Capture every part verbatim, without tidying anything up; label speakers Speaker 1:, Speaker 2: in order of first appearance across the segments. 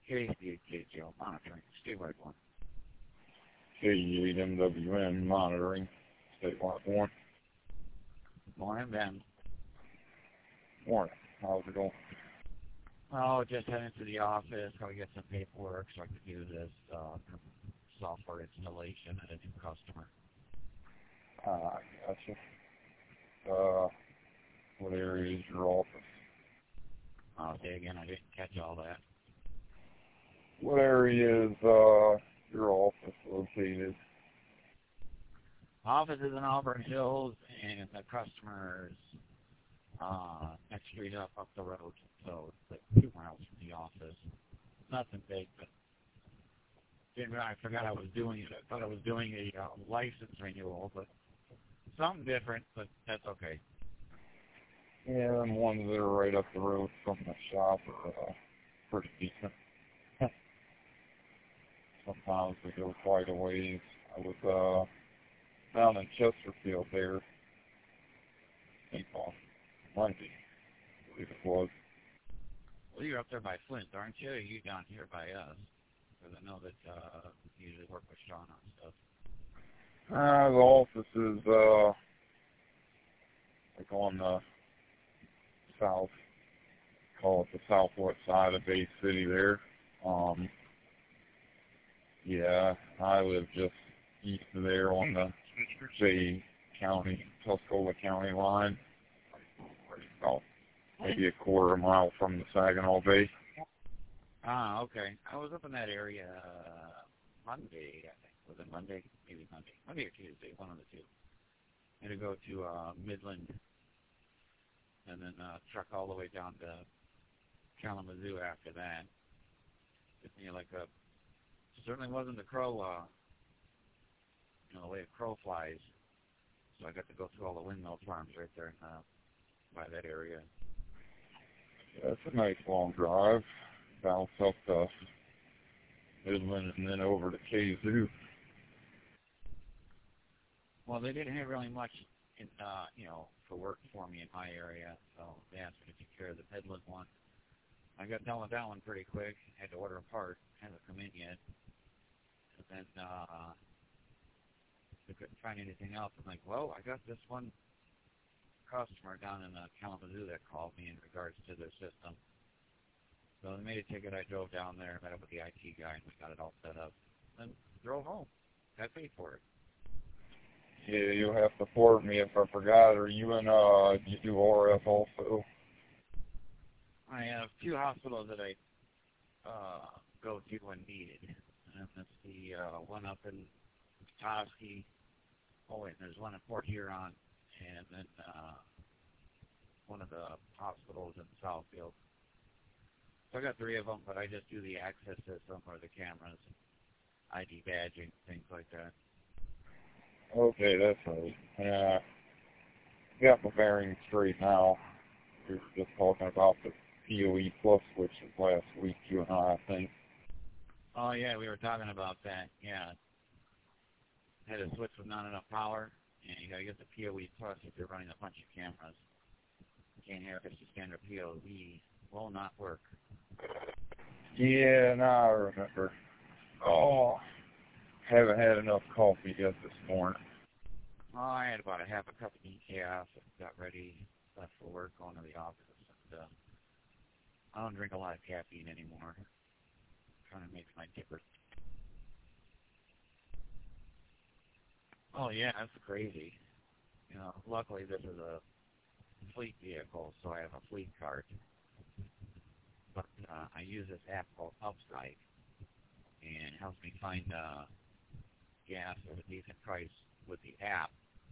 Speaker 1: K C eight K J L monitoring, statewide one.
Speaker 2: K E eight M W N monitoring, statewide one.
Speaker 1: Morning, Ben.
Speaker 2: Morning. How's it going?
Speaker 1: Oh, just heading to the office. Got to get some paperwork so I can do this uh, software installation at a new customer.
Speaker 2: Ah, gotcha. Uh, what area is your office?
Speaker 1: I'll say again, I didn't catch all that.
Speaker 2: What area is uh, your office located?
Speaker 1: Office is in Auburn Hills, and the customer's uh, next street up, up the road. So it's like two miles from the office. Nothing big, but didn't, I forgot I was doing it. I thought I was doing a uh, license renewal, but something different, but that's okay.
Speaker 2: Yeah, and ones that are right up the road from the shop are uh, pretty decent. Sometimes we go quite a ways. I was uh, down in Chesterfield there, I think on Monday, I believe it was.
Speaker 1: Well, you're up there by Flint, aren't you? Or you down here by us? Because I know that uh, you usually work with Sean on stuff.
Speaker 2: Uh, the office is uh, like on the south, call it the southwest side of Bay City there. Um, yeah, I live just east of there on the Bay County, Tuscola County line. About maybe a quarter mile from the Saginaw Bay.
Speaker 1: Ah, okay. I was up in that area uh, Monday, I think. Was it Monday? Maybe Monday. Monday or Tuesday, one of the two. I had to go to uh, Midland and then uh, truck all the way down to Kalamazoo after that. Took me like a, certainly wasn't the crow, uh, you know, the way a crow flies. So I got to go through all the windmill farms right there in, uh, by that area.
Speaker 2: Yeah, it's a nice long drive. Bounce up to Midland and then over to Kazoo.
Speaker 1: Well, they didn't have really much, in, uh, you know, for work for me in my area, so they asked me to take care of the Midland one. I got done with that one pretty quick. Had to order a part, hasn't come in yet. And then uh, I couldn't find anything else. I'm like, well, I got this one customer down in uh, Kalamazoo that called me in regards to their system. So they made a ticket. I drove down there, met up with the I T guy, and we got it all set up. Then drove home. Got paid for it.
Speaker 2: Yeah, you'll have to forward me if I forgot. Are you in, uh, you do R F also?
Speaker 1: I have two hospitals that I uh, go to when needed. And that's the uh, one up in Petoskey. Oh, wait, there's one in Port Huron. And then uh, one of the hospitals in Southfield. So I got three of them, but I just do the access system or the cameras, I D badging, things like that.
Speaker 2: Okay, that's right. Yeah, got my bearings straight now. We were just talking about the P O E Plus switches last week, you and I, I think.
Speaker 1: Oh, yeah, we were talking about that, yeah. Had a switch with not enough power, and you got to get the P O E Plus if you're running a bunch of cameras. You can't have just a standard P O E. Will not work.
Speaker 2: Yeah, now I remember. Oh, haven't had enough coffee yet this morning.
Speaker 1: Oh, I had about a half a cup of decaf and got ready, left for work, going to the office. And, uh, I don't drink a lot of caffeine anymore. Kind of makes my tipper. Oh, yeah, that's crazy. You know, luckily this is a fleet vehicle, so I have a fleet card. But uh, I use this app called Upside, and it helps me find uh, gas at a decent price with the app.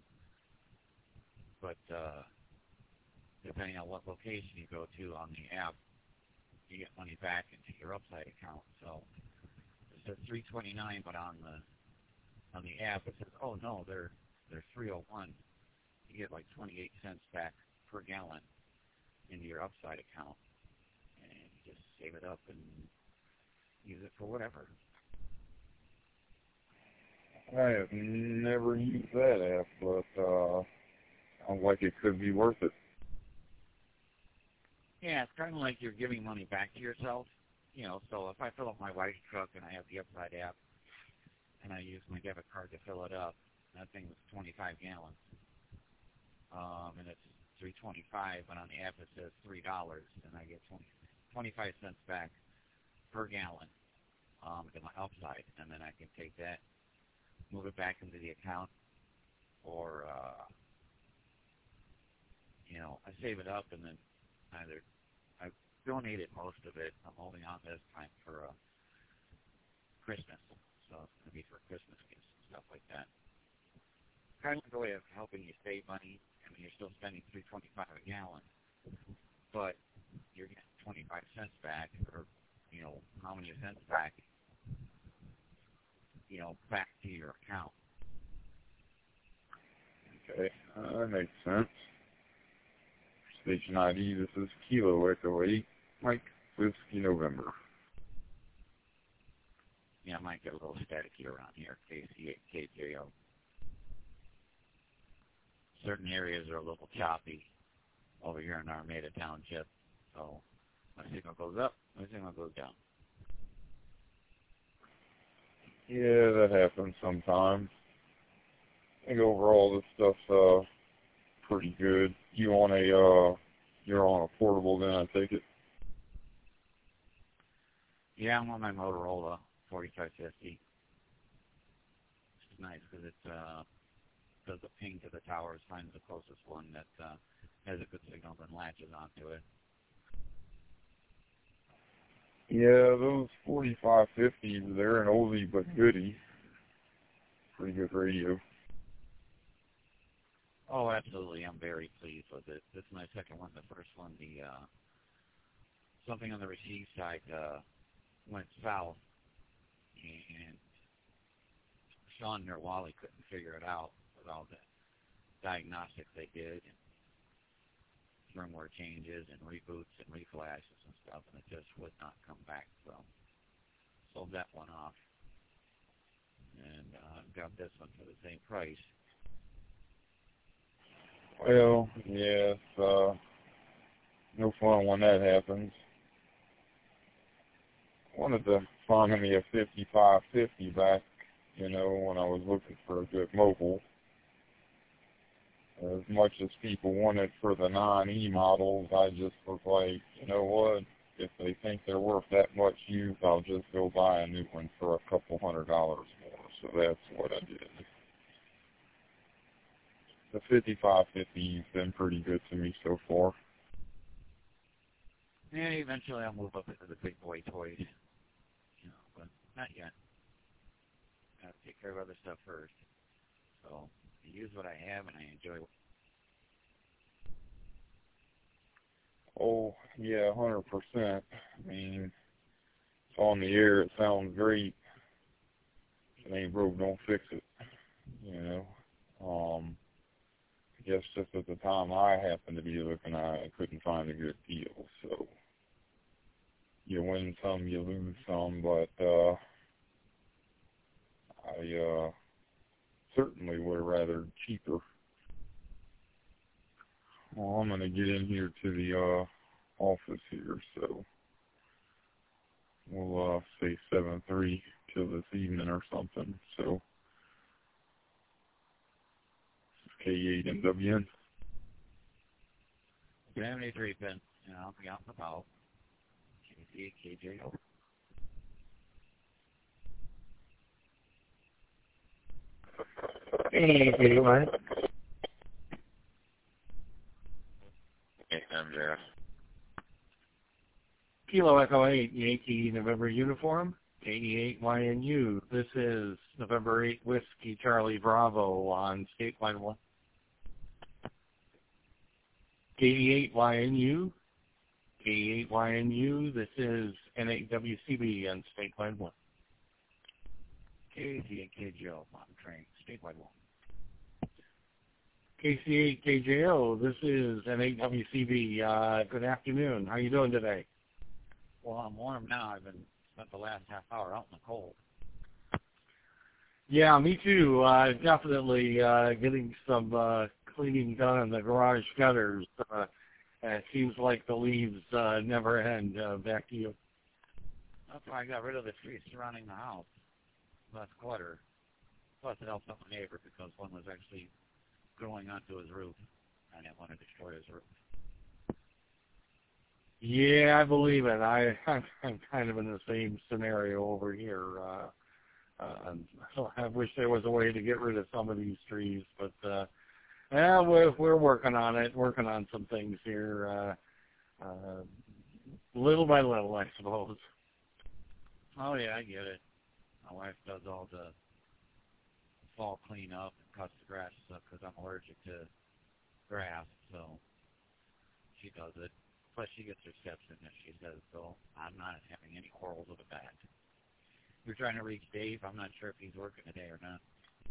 Speaker 1: But uh, depending on what location you go to on the app, you get money back into your Upside account. So it says three twenty-nine, but on the on the app it says, oh no, they're they're three oh one. You get like twenty-eight cents back per gallon into your Upside account, and you just save it up and use it for whatever.
Speaker 2: I have never used that app, but uh, sounds like it could be worth it.
Speaker 1: Yeah, it's kind of like you're giving money back to yourself. you know, so if I fill up my wife's truck and I have the Upside app and I use my debit card to fill it up, that thing was twenty-five gallons. Um, and it's three twenty-five, but on the app it says three dollars, and I get twenty, twenty-five cents back per gallon um, to my Upside, and then I can take that, move it back into the account, or, uh, you know, I save it up, and then either I donated most of it. I'm holding on this time for uh, Christmas, so it's going to be for Christmas gifts and stuff like that. Kind of a way of helping you save money. I mean, you're still spending three twenty-five a gallon, but you're getting twenty-five cents back, or you know, how many cents back, you know, back to your account.
Speaker 2: Okay, uh, that makes sense. Station I D, this is Kilo Echo eight, Mike, Whiskey November.
Speaker 1: Yeah, I might get a little staticky around here, K C eight K J O. Certain areas are a little choppy over here in Armada Township, so my signal goes up, my signal goes down.
Speaker 2: Yeah, that happens sometimes. I think overall this stuff's uh, pretty good. You on a, uh, you're on a portable then, I take it?
Speaker 1: Yeah, I'm on my Motorola forty-five fifty. It's nice because it uh, does a ping to the towers, finds the closest one that uh, has a good signal, then latches onto it.
Speaker 2: Yeah, those forty-five fifties, they're an oldie but goodie. Pretty good radio.
Speaker 1: Oh, absolutely. I'm very pleased with it. This is my second one. The first one, the uh, something on the receive side uh, went south, and Sean Nerwali couldn't figure it out with all the diagnostics they did, and firmware changes and reboots and reflashes and stuff, and it just would not come back. So sold that one off, and uh, got this one for the same price.
Speaker 2: Well, yeah, it's uh, no fun when that happens. I wanted to find me a fifty-five fifty back, you know, when I was looking for a good mobile. As much as people want it for the nine E models, I just was like, you know what, if they think they're worth that much use, I'll just go buy a new one for a couple hundred dollars more. So that's what I did. The fifty-five fifty's been pretty good to me so far.
Speaker 1: Yeah, eventually I'll move up into the big boy toys, you know, but not yet. Gotta take care of other stuff first. So I use what I have and I enjoy it.
Speaker 2: Oh, yeah, one hundred percent. I mean, it's on the air, it sounds great. If it ain't broke, don't fix it, you know. Um, I guess just at the time I happened to be looking, I couldn't find a good deal. So you win some, you lose some, but uh, I uh, certainly would have rather cheaper. Well, I'm going to get in here to the uh, office here, so we'll uh, say seven three till this evening or something. So K eight M W N.
Speaker 1: seventy-three pin, and I'll be out and about. K C eight K J O.
Speaker 3: Hey, right?
Speaker 2: Hey, I'm there.
Speaker 3: Kilo Echo eight, Yankee November uniform, eighty-eight Y N U. This is November eighth Whiskey Charlie Bravo on Statewide one. eighty-eight Y N U, eighty-eight Y N U. This is N eight W C B on Statewide one.
Speaker 1: K C eight K J O on train, statewide one.
Speaker 3: K C eight K J O, this is N eight W C B. Uh, good afternoon. How are you doing today?
Speaker 1: Well, I'm warm now. I've been spent the last half hour out in the cold.
Speaker 3: Yeah, me too. Uh, definitely uh, getting some uh, cleaning done on the garage gutters. Uh, it seems like the leaves uh, never end. Uh, back to you.
Speaker 1: That's why I got rid of the trees surrounding the house. Less clutter. Plus, it helped out my neighbor because one was actually growing onto his roof, and it wanted to destroy his roof.
Speaker 3: Yeah, I believe it. I, I'm, I'm kind of in the same scenario over here. Uh, uh, I wish there was a way to get rid of some of these trees, but uh, yeah, we're, we're working on it, working on some things here, uh, uh, little by little, I suppose.
Speaker 1: Oh, yeah, I get it. My wife does all the fall cleanup and cuts the grass and stuff because I'm allergic to grass, so she does it. Plus, she gets her steps in, as she says, so I'm not having any quarrels with that. We're trying to reach Dave. I'm not sure if he's working today or not.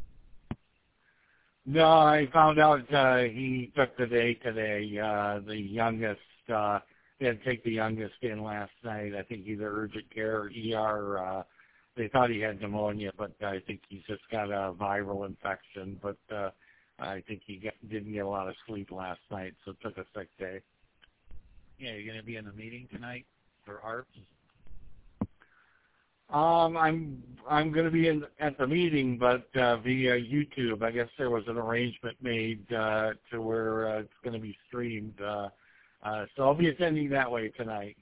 Speaker 3: No, I found out uh, he took the day today. Uh, the youngest, uh, they had to take the youngest in last night. I think either urgent care or E R. Uh, they thought he had pneumonia, but I think he's just got a viral infection. But uh, I think he got, didn't get a lot of sleep last night, so took a sick day.
Speaker 1: Yeah, you're going to be in the meeting tonight for A R P S?
Speaker 3: Um, I'm I'm going to be in at the meeting, but uh, via YouTube. I guess there was an arrangement made uh, to where uh, it's going to be streamed. Uh, uh, so I'll be attending that way tonight.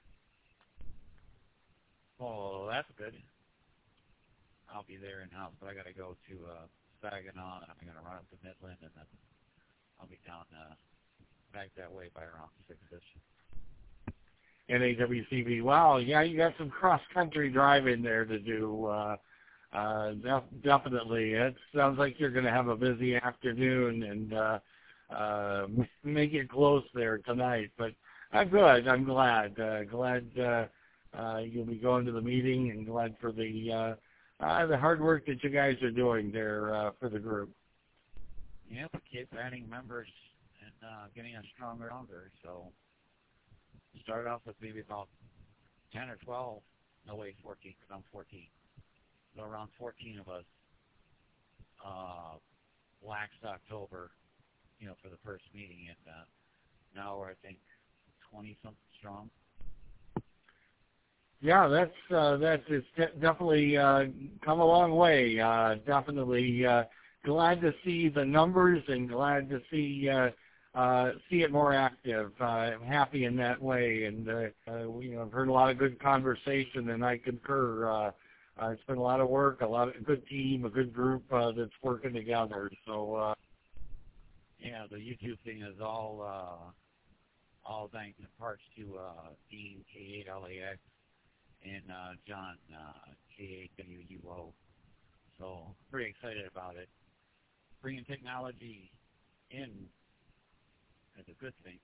Speaker 1: Oh, that's good. I'll be there in house, but I got to go to uh, Saginaw, and I'm going to run up to Midland, and then I'll be down uh, back that way by around six-ish.
Speaker 3: N A W C B. Wow, yeah, you got some cross-country driving there to do. Uh, uh, def- definitely. It sounds like you're going to have a busy afternoon and uh, uh, make it close there tonight. But I'm good. I'm glad. Uh, glad uh, uh, you'll be going to the meeting, and glad for the uh, uh, the hard work that you guys are doing there uh, for the group.
Speaker 1: Yeah, we keep adding members and uh, getting us stronger and stronger. So started off with maybe about ten or twelve. No, wait, fourteen, because I'm fourteen. So around fourteen of us uh, waxed October, you know, for the first meeting. And uh, now we're, I think, twenty-something strong. Yeah,
Speaker 3: that's uh, that's it's de- definitely uh, come a long way. Uh, definitely uh, glad to see the numbers and glad to see uh, uh, see it more active. Uh, I'm happy in that way, and uh, uh, we, you know, I've heard a lot of good conversation, and I concur. Uh, uh, it's been a lot of work, a lot of a good team, a good group uh, that's working together. So uh,
Speaker 1: yeah, the YouTube thing is all uh, all thanks in parts to uh, Dean K eight L A X. And uh, John, uh, K A W U O. So pretty excited about it. Bringing technology in is a good thing.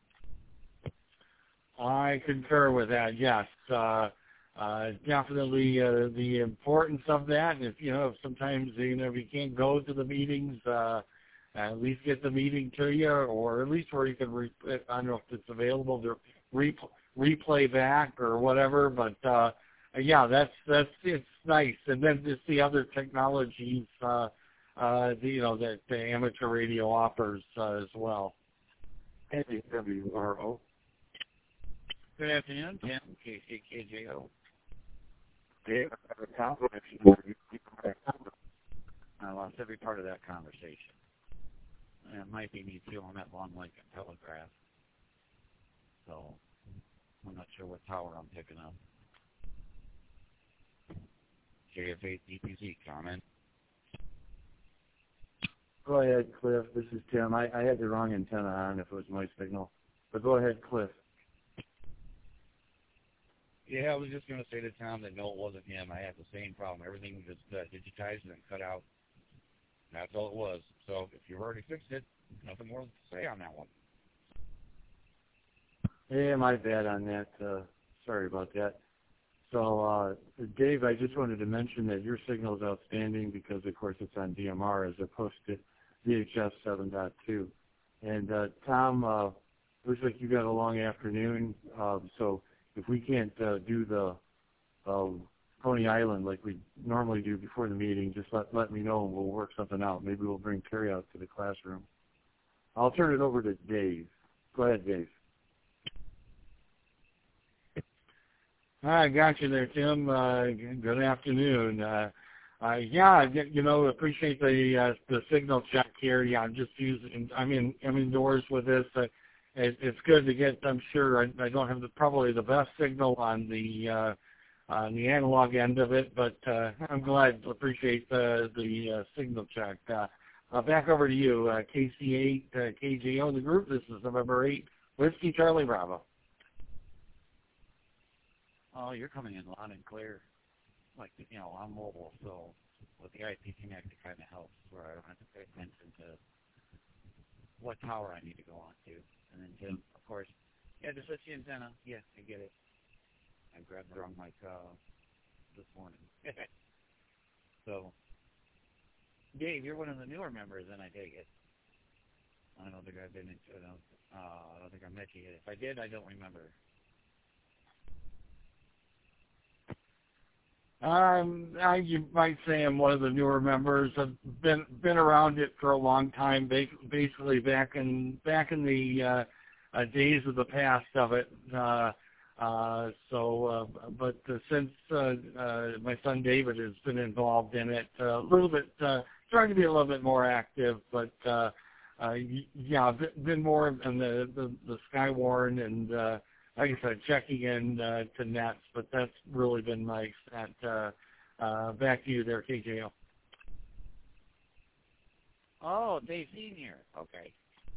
Speaker 3: I concur with that. Yes, uh, uh, definitely uh, the importance of that. And if you know, if sometimes you know if you can't go to the meetings, uh, at least get the meeting to you, or at least where you can. Re- I don't know if it's available to replay. replay back or whatever, but uh, yeah, that's that's it's nice. And then just the other technologies, uh, uh, the, you know, that the amateur radio offers uh, as well.
Speaker 2: N A W R O.
Speaker 1: Good afternoon, Tim, K C K J O.
Speaker 2: Dave, I have a compliment for you.
Speaker 1: I lost every part of that conversation. And it might be me too on that long Lincoln telegraph. So I'm not sure what tower I'm picking up. J F eight D P Z, comment.
Speaker 4: Go ahead, Cliff. This is Tim. I, I had the wrong antenna on if it was my signal. But go ahead, Cliff.
Speaker 1: Yeah, I was just going to say to Tom that no, it wasn't him. I had the same problem. Everything was just uh, digitized and then cut out. That's all it was. So if you've already fixed it, nothing more to say on that one.
Speaker 4: Yeah, my bad on that. Uh, sorry about that. So, uh, Dave, I just wanted to mention that your signal is outstanding because, of course, it's on D M R as opposed to V H F seven point two. And, uh, Tom, uh, looks like you got a long afternoon. Uh, so if we can't uh, do the uh, Coney Island like we normally do before the meeting, just let, let me know and we'll work something out. Maybe we'll bring Terry out to the classroom. I'll turn it over to Dave. Go ahead, Dave.
Speaker 3: I got you there, Tim. Uh, good afternoon. Uh, uh, yeah, you know, appreciate the uh, the signal check here. Yeah, I'm just using. I'm in. I'm indoors with this. Uh, it, it's good to get. I'm sure I, I don't have the, probably the best signal on the uh, on the analog end of it, but uh, I'm glad. Appreciate the the uh, signal check. Uh, uh, back over to you, uh, K C eight uh, K J O, the group. This is November eighth, Whiskey Charlie Bravo.
Speaker 1: Oh, you're coming in loud and clear. Like, you know, I'm mobile, so with the I P Connect, it kind of helps where I don't have to pay attention to what tower I need to go on to. And then Tim, of course, yeah, just switch the antenna. Yeah, I get it. I grabbed the wrong mic uh, this morning. So, Dave, you're one of the newer members, and I take it. I don't think I've been into it. Uh, I don't think I met you yet. If I did, I don't remember.
Speaker 3: Um, I, you might say I'm one of the newer members. I've been been around it for a long time, basically back in back in the uh, uh, days of the past of it. Uh, uh, so, uh, but uh, since uh, uh, my son David has been involved in it, uh, a little bit, uh, trying to be a little bit more active. But uh, uh, yeah, I've been more in the the, the Skywarn and. Uh, Like I said, checking in uh, to nets, but that's really been my extent. Uh, uh, back to you there, K J O.
Speaker 1: Oh, Dave Senior. Okay.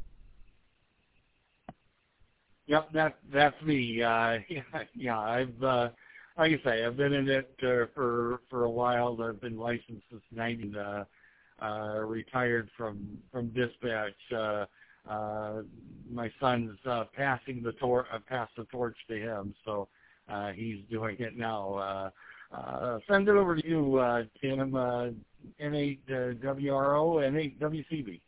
Speaker 3: Yep, that that's me. Uh, yeah, yeah, I've uh, like I say, I've been in it uh, for for a while. I've been licensed since ninety. Uh, uh, retired from from dispatch. Uh, Uh, my son's uh, passing the tor- uh, pass the torch to him, so uh, he's doing it now. Uh, uh, send it over to you, uh, Tim. Uh, N eight W R O, N eight W C B.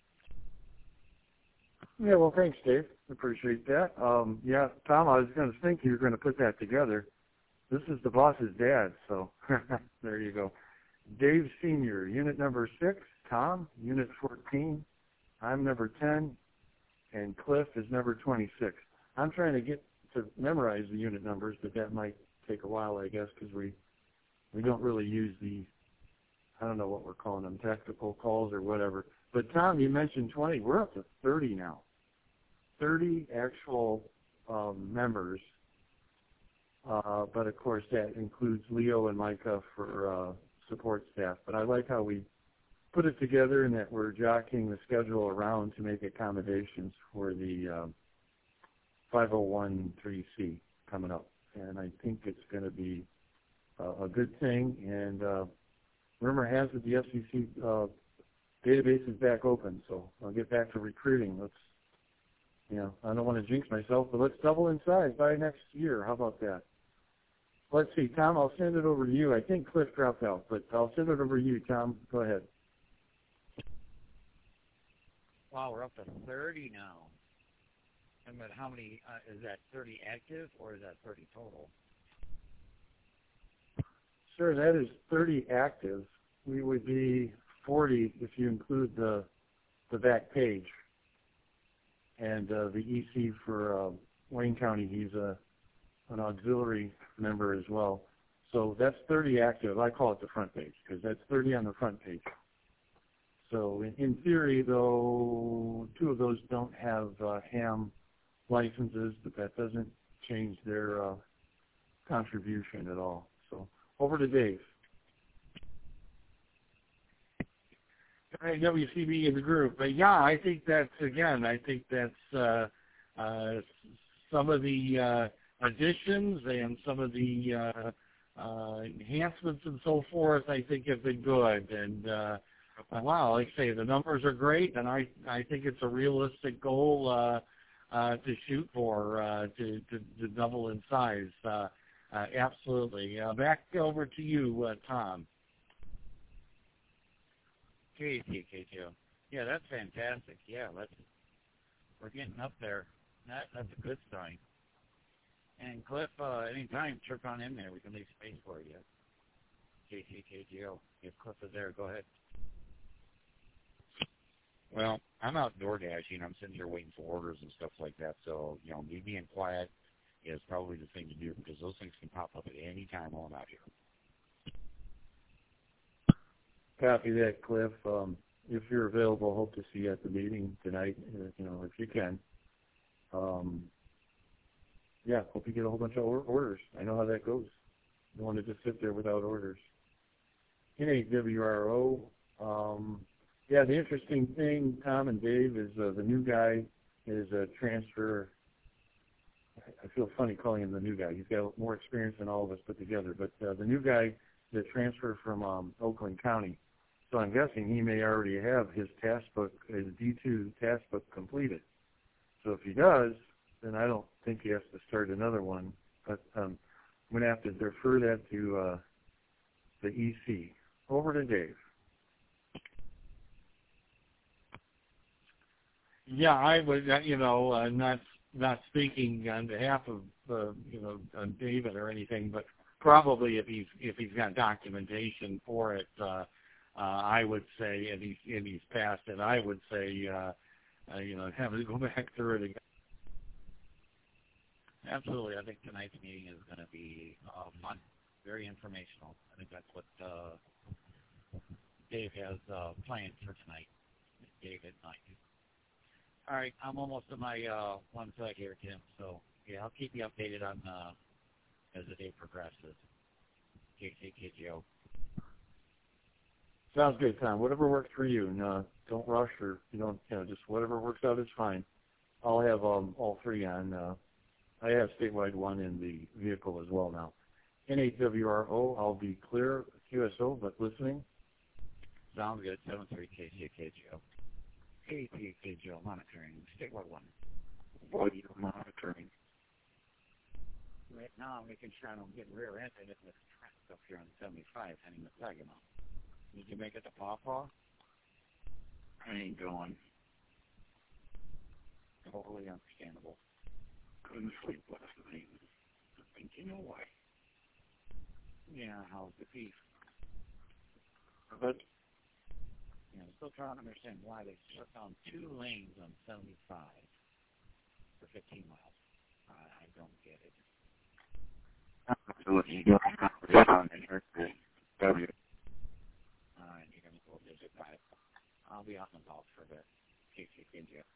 Speaker 4: Yeah, well, thanks, Dave. Appreciate that. Um, yeah, Tom, I was going to think you were going to put that together. This is the boss's dad, so there you go. Dave Senior, unit number six. Tom, unit fourteen. I'm number ten. And Cliff is number twenty-six. I'm trying to get to memorize the unit numbers, but that might take a while, I guess, because we we don't really use the, I don't know what we're calling them, tactical calls or whatever. But Tom, you mentioned twenty. We're up to thirty now. thirty actual um, members. Uh, but of course, that includes Leo and Micah for uh, support staff. But I like how we put it together and that we're jockeying the schedule around to make accommodations for the uh, five oh one three C coming up. And I think it's going to be uh, a good thing. And uh, rumor has it the F C C uh, database is back open, so I'll get back to recruiting. Let's, you know, I don't want to jinx myself, but let's double in size by next year. How about that? Let's see, Tom, I'll send it over to you. I think Cliff dropped out, but I'll send it over to you, Tom. Go ahead.
Speaker 1: Wow, we're up to thirty now. And but how many, uh, is that thirty active or is that thirty total?
Speaker 4: Sure, that is thirty active. We would be forty if you include the the back page. And uh, the E C for uh, Wayne County, he's a, an auxiliary member as well. So that's thirty active. I call it the front page because that's thirty on the front page. So in, in theory, though, two of those don't have uh, ham licenses, but that doesn't change their uh, contribution at all. So over to Dave.
Speaker 3: W C B in the group. But yeah, I think that's, again, I think that's uh, uh, some of the uh, additions and some of the uh, uh, enhancements and so forth, I think have been good. And uh, wow, like I say, the numbers are great, and I, I think it's a realistic goal uh, uh, to shoot for, uh, to, to, to double in size. Uh, uh, absolutely. Uh, back over to you, uh, Tom.
Speaker 1: K T K T O. Yeah, that's fantastic. Yeah, let's, we're getting up there. That, that's a good sign. And Cliff, uh, anytime, chirp on in there. We can leave space for you. K T K T O. If Cliff is there, go ahead.
Speaker 2: Well, I'm out door dashing. I'm sitting here waiting for orders and stuff like that. So, you know, me being quiet
Speaker 1: is probably the thing to do because those things can pop up at any time while I'm out here.
Speaker 4: Copy that, Cliff. Um, if you're available, hope to see you at the meeting tonight, uh, you know, if you can. Um, yeah, hope you get a whole bunch of or- orders. I know how that goes. You don't want to just sit there without orders. N A W R O, um, yeah, the interesting thing, Tom and Dave, is uh, the new guy is a transfer. I feel funny calling him the new guy. He's got more experience than all of us put together. But uh, the new guy that transferred from um, Oakland County, so I'm guessing he may already have his task book, his D two task book completed. So if he does, then I don't think he has to start another one. But um, I'm going to have to defer that to uh, the E C. Over to Dave.
Speaker 3: Yeah, I would, uh, you know, uh, not not speaking on behalf of, uh, you know, uh, David or anything, but probably if he's if he's got documentation for it, uh, uh, I would say, and he's and he's passed it, I would say, uh, uh, you know, have to go back through it again.
Speaker 1: Absolutely. I think tonight's meeting is going to be uh, fun, very informational. I think that's what uh, Dave has uh, planned for tonight. David, night. All right, I'm almost to my uh, one side here, Tim. So yeah, I'll keep you updated on uh, as the day progresses. K C K G O.
Speaker 4: Sounds good, Tom. Whatever works for you. And, uh, don't rush or you don't, you know, just whatever works out is fine. I'll have um, all three on. Uh, I have statewide one in the vehicle as well now. N H W R O, I'll be clear, Q S O, but listening.
Speaker 1: Sounds good. seven three K C K G O. K C K G O monitoring. Statewide one. Audio monitoring. Right now I'm making sure I don't get rear-ended in this traffic up here on seventy-five heading to Saginaw. Did you make it to Pawpaw? I ain't going. Totally understandable. Couldn't sleep last night. I think you know why. Yeah, how's the beef? But, yeah, I'm still trying to understand why they shut down two lanes on seventy-five for fifteen miles. I, I don't get it. Absolutely. You don't on Interstate W. All right, you're going to go visit five. I'll be off the calls for a bit. K C K G O.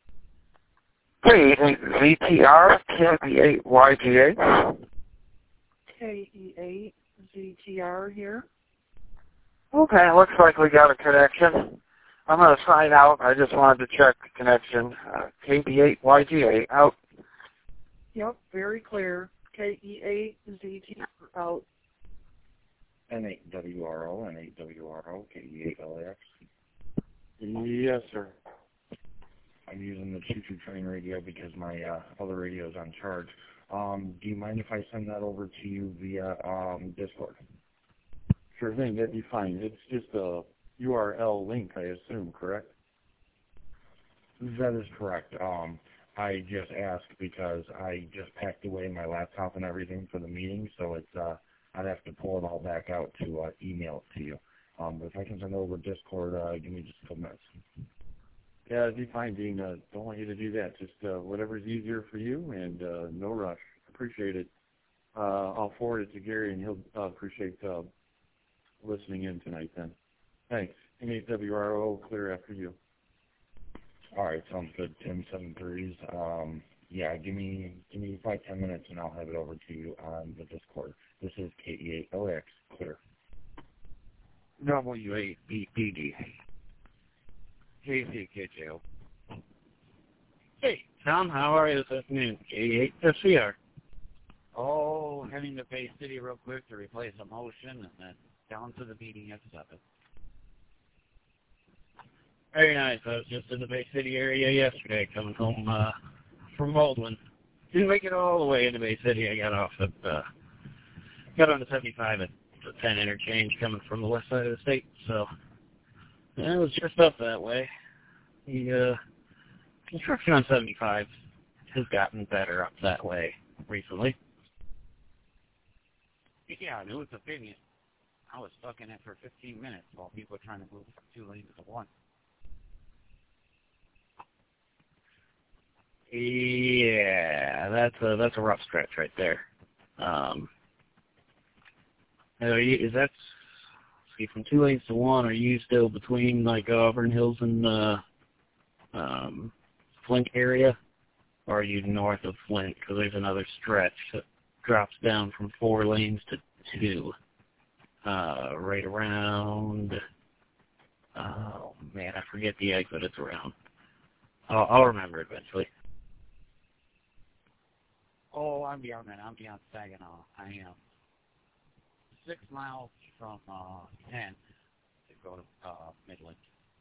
Speaker 1: K Z T R, K E eight Y G A.
Speaker 5: K E eight Z T R here.
Speaker 6: Okay, looks like we got a connection. I'm going to sign out. I just wanted to check the connection. Uh, K B eight Y G A, out.
Speaker 5: Yep, very clear. K E eight Z T R, out.
Speaker 2: N eight W R O, N eight W R O, K E eight L A X.
Speaker 4: Yes, sir.
Speaker 2: I'm using the choo-choo train radio because my uh, other radio is on charge. Um, do you mind if I send that over to you via um, Discord?
Speaker 4: Sure thing, that'd be fine. It's just a U R L link, I assume, correct?
Speaker 2: That is correct. Um, I just asked because I just packed away my laptop and everything for the meeting, so it's uh, I'd have to pull it all back out to uh, email it to you. Um, but if I can send it over Discord, uh, give me just a couple minutes.
Speaker 4: Yeah, it'd be fine, Dean. Uh, don't want you to do that. Just uh, whatever's easier for you, and uh, no rush. Appreciate it. Uh, I'll forward it to Gary, and he'll uh, appreciate uh, listening in tonight then. Thanks. N eight W R O, clear after you.
Speaker 2: All right, sounds good. Tim, seven threes. Um, yeah, give me give me five ten minutes, and I'll have it over to you on the Discord. This is K E eight L A X, clear.
Speaker 1: W eight B P D. K C K G O.
Speaker 7: Hey, Tom, how are you this afternoon? K eight S C R.
Speaker 1: Oh, heading to Bay City real quick to replace a motion and then down to the meeting at seven.
Speaker 7: Very nice. I was just in the Bay City area yesterday coming home uh, from Baldwin. Didn't make it all the way into Bay City. I got off at, uh, got on the seventy-five at the ten interchange coming from the west side of the state. So yeah, it was just up that way. The uh, construction on seventy-five has gotten better up that way recently.
Speaker 1: Yeah, it was a thing. I was stuck in it for fifteen minutes while people were trying to move from two lanes to one.
Speaker 7: Yeah, that's a that's a rough stretch right there. Um, are you, is that see from two lanes to one? Are you still between like Auburn Hills and uh, um, Flint area, or are you north of Flint? Because there's another stretch that drops down from four lanes to two, uh, right around. Oh man, I forget the exit it's around. I'll, I'll remember it eventually.
Speaker 1: Oh, I'm beyond that. I'm beyond Saginaw. I am six miles from uh, ten to go to uh, Midland.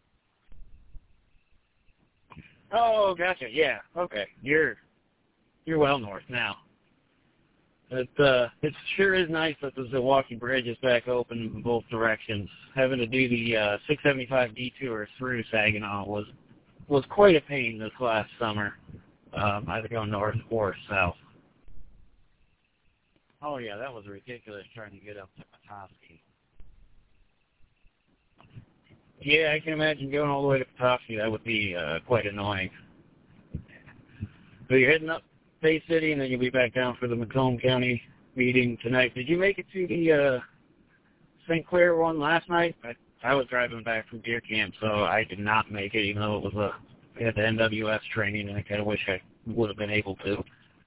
Speaker 7: Oh, gotcha. Yeah. Okay. You're you're well north now. It uh, it sure is nice that the Zilwaukee Bridge is back open in both directions. Having to do the uh, six seventy-five detour through Saginaw was was quite a pain this last summer. Um, either going north or south.
Speaker 1: Oh yeah, that was ridiculous trying to get up to Petoskey.
Speaker 7: Yeah, I can imagine going all the way to Petoskey. That would be uh, quite annoying. So you're heading up Bay City, and then you'll be back down for the Macomb County meeting tonight. Did you make it to the uh, Saint Clair one last night? I, I was driving back from deer camp, so I did not make it, even though it was a we had the N W S training, and I kind of wish I would have been able to.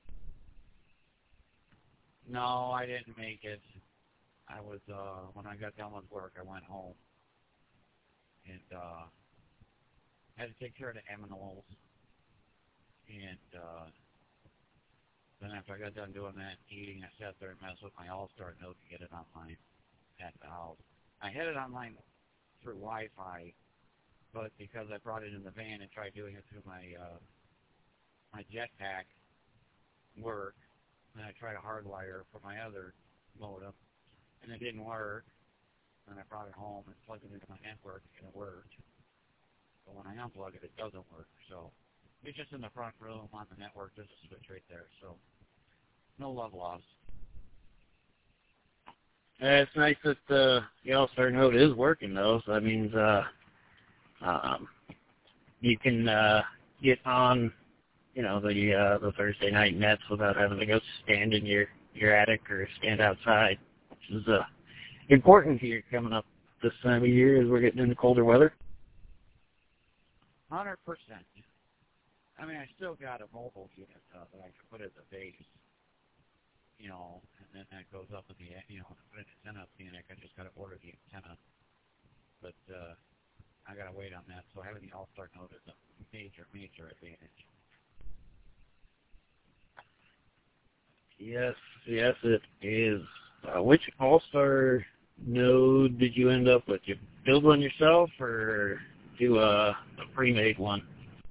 Speaker 1: No, I didn't make it. I was uh, when I got done with work, I went home and uh, had to take care of the aminals. And uh, then after I got done doing that, eating, I sat there and messed with my All-Star Note to get it online at the house. I had it online through Wi-Fi, but because I brought it in the van and tried doing it through my uh, my jetpack work, and I tried a hardwire for my other modem, and it didn't work. And I brought it home and plugged it into my network, and it worked. But when I unplug it, it doesn't work. So it's just in the front room on the network. There's a switch right there. So no love lost.
Speaker 7: Uh, it's nice that uh, the All-Star Note is working, though. So that means uh, um, you can uh, get on, you know, the uh, the Thursday night nets without having to go stand in your, your attic or stand outside, which is uh, important here coming up this time of year as we're getting into colder weather.
Speaker 1: one hundred percent. I mean, I still got a mobile unit uh, that I can put at the base, you know, and then that goes up in the, you know, put an antenna up in the attic. I just got to order the antenna. But uh, I got to wait on that. So having the All-Star Note is a major, major advantage.
Speaker 7: Yes, yes, it is. Uh, which All-Star Node did you end up with? You build one yourself or do a, a pre-made one?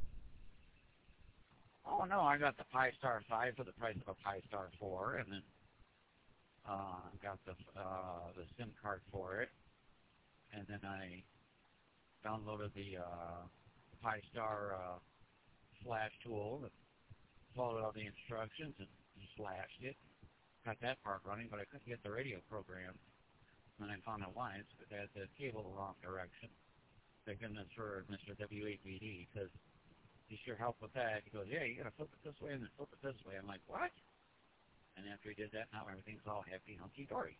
Speaker 1: Oh, no, I got the Pi Star five for the price of a Pi Star four, and then uh, got the uh, the SIM card for it, and then I downloaded the uh, Pi Star uh, flash tool and followed all the instructions and flashed it. Got that part running, but I couldn't get the radio program. And I found out why. It's because I had the cable the wrong direction. Thank goodness for Mister W A P D, because he sure helped with that. He goes, yeah, you got to flip it this way and then flip it this way. I'm like, what? And after he did that, now everything's all happy, hunky-dory.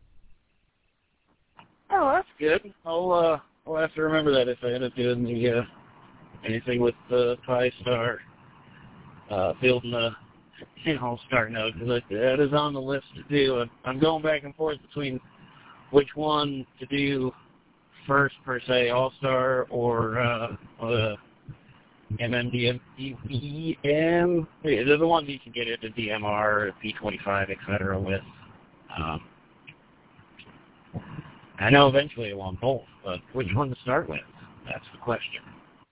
Speaker 7: Oh, that's good. I'll, uh, I'll have to remember that if I end up doing the, uh, anything with the Pi Star, uh, building the All-Star Node, because that is on the list to do. I'm going back and forth between which one to do first, per se, All-Star or uh, uh, M M D M. They're the ones you can get into D M R, P twenty-five, et cetera with. Um, I know eventually I want both, but which one to start with? That's the question.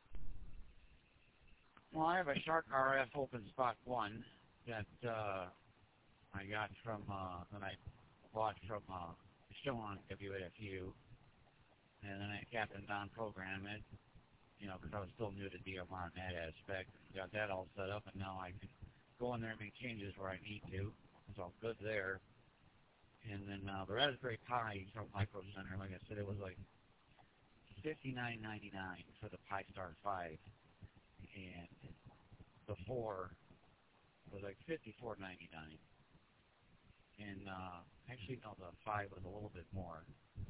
Speaker 1: Well, I have a Shark R F Open Spot one that uh, I got from, uh, that I bought from uh, Sean W A F U, and then I Captain Don program it, you know, because I was still new to D M R in that aspect. Got that all set up, and now I can go in there and make changes where I need to. It's all good there. And then uh, the Raspberry Pi from Micro Center, like I said, it was like fifty-nine ninety-nine for the Pi Star five. And the four was like fifty-four ninety-nine, and uh, actually no, the five was a little bit more.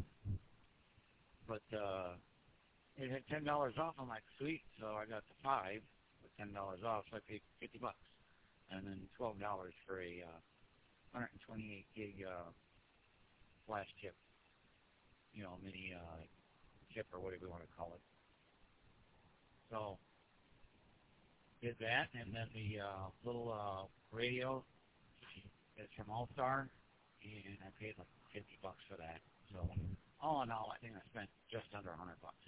Speaker 1: But uh, it had ten dollars off. I'm like, sweet. So I got the five with ten dollars off. So I paid fifty bucks, and then twelve dollars for a uh, one hundred twenty-eight gig uh, flash chip. You know, mini uh, chip or whatever you want to call it. So did that, and then the uh, little uh, radio is from All-Star, and I paid like fifty bucks for that. So all in all, I think I spent just under a hundred bucks.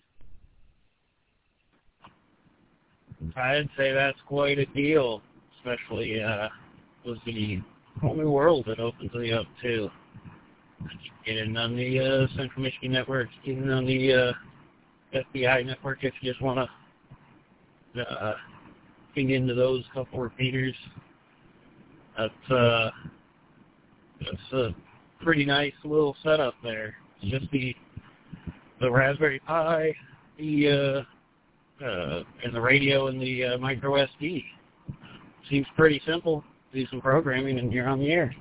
Speaker 7: I'd say that's quite a deal, especially uh, with the whole new world that opens me up to. Getting on the uh, Central Michigan network, getting on the uh, F B I network if you just want to uh, dig into those couple repeaters. That's, uh, that's a pretty nice little setup there. It's just the the Raspberry Pi, the uh, uh, and the radio and the uh, micro S D. Seems pretty simple. Do some programming and you're on the air.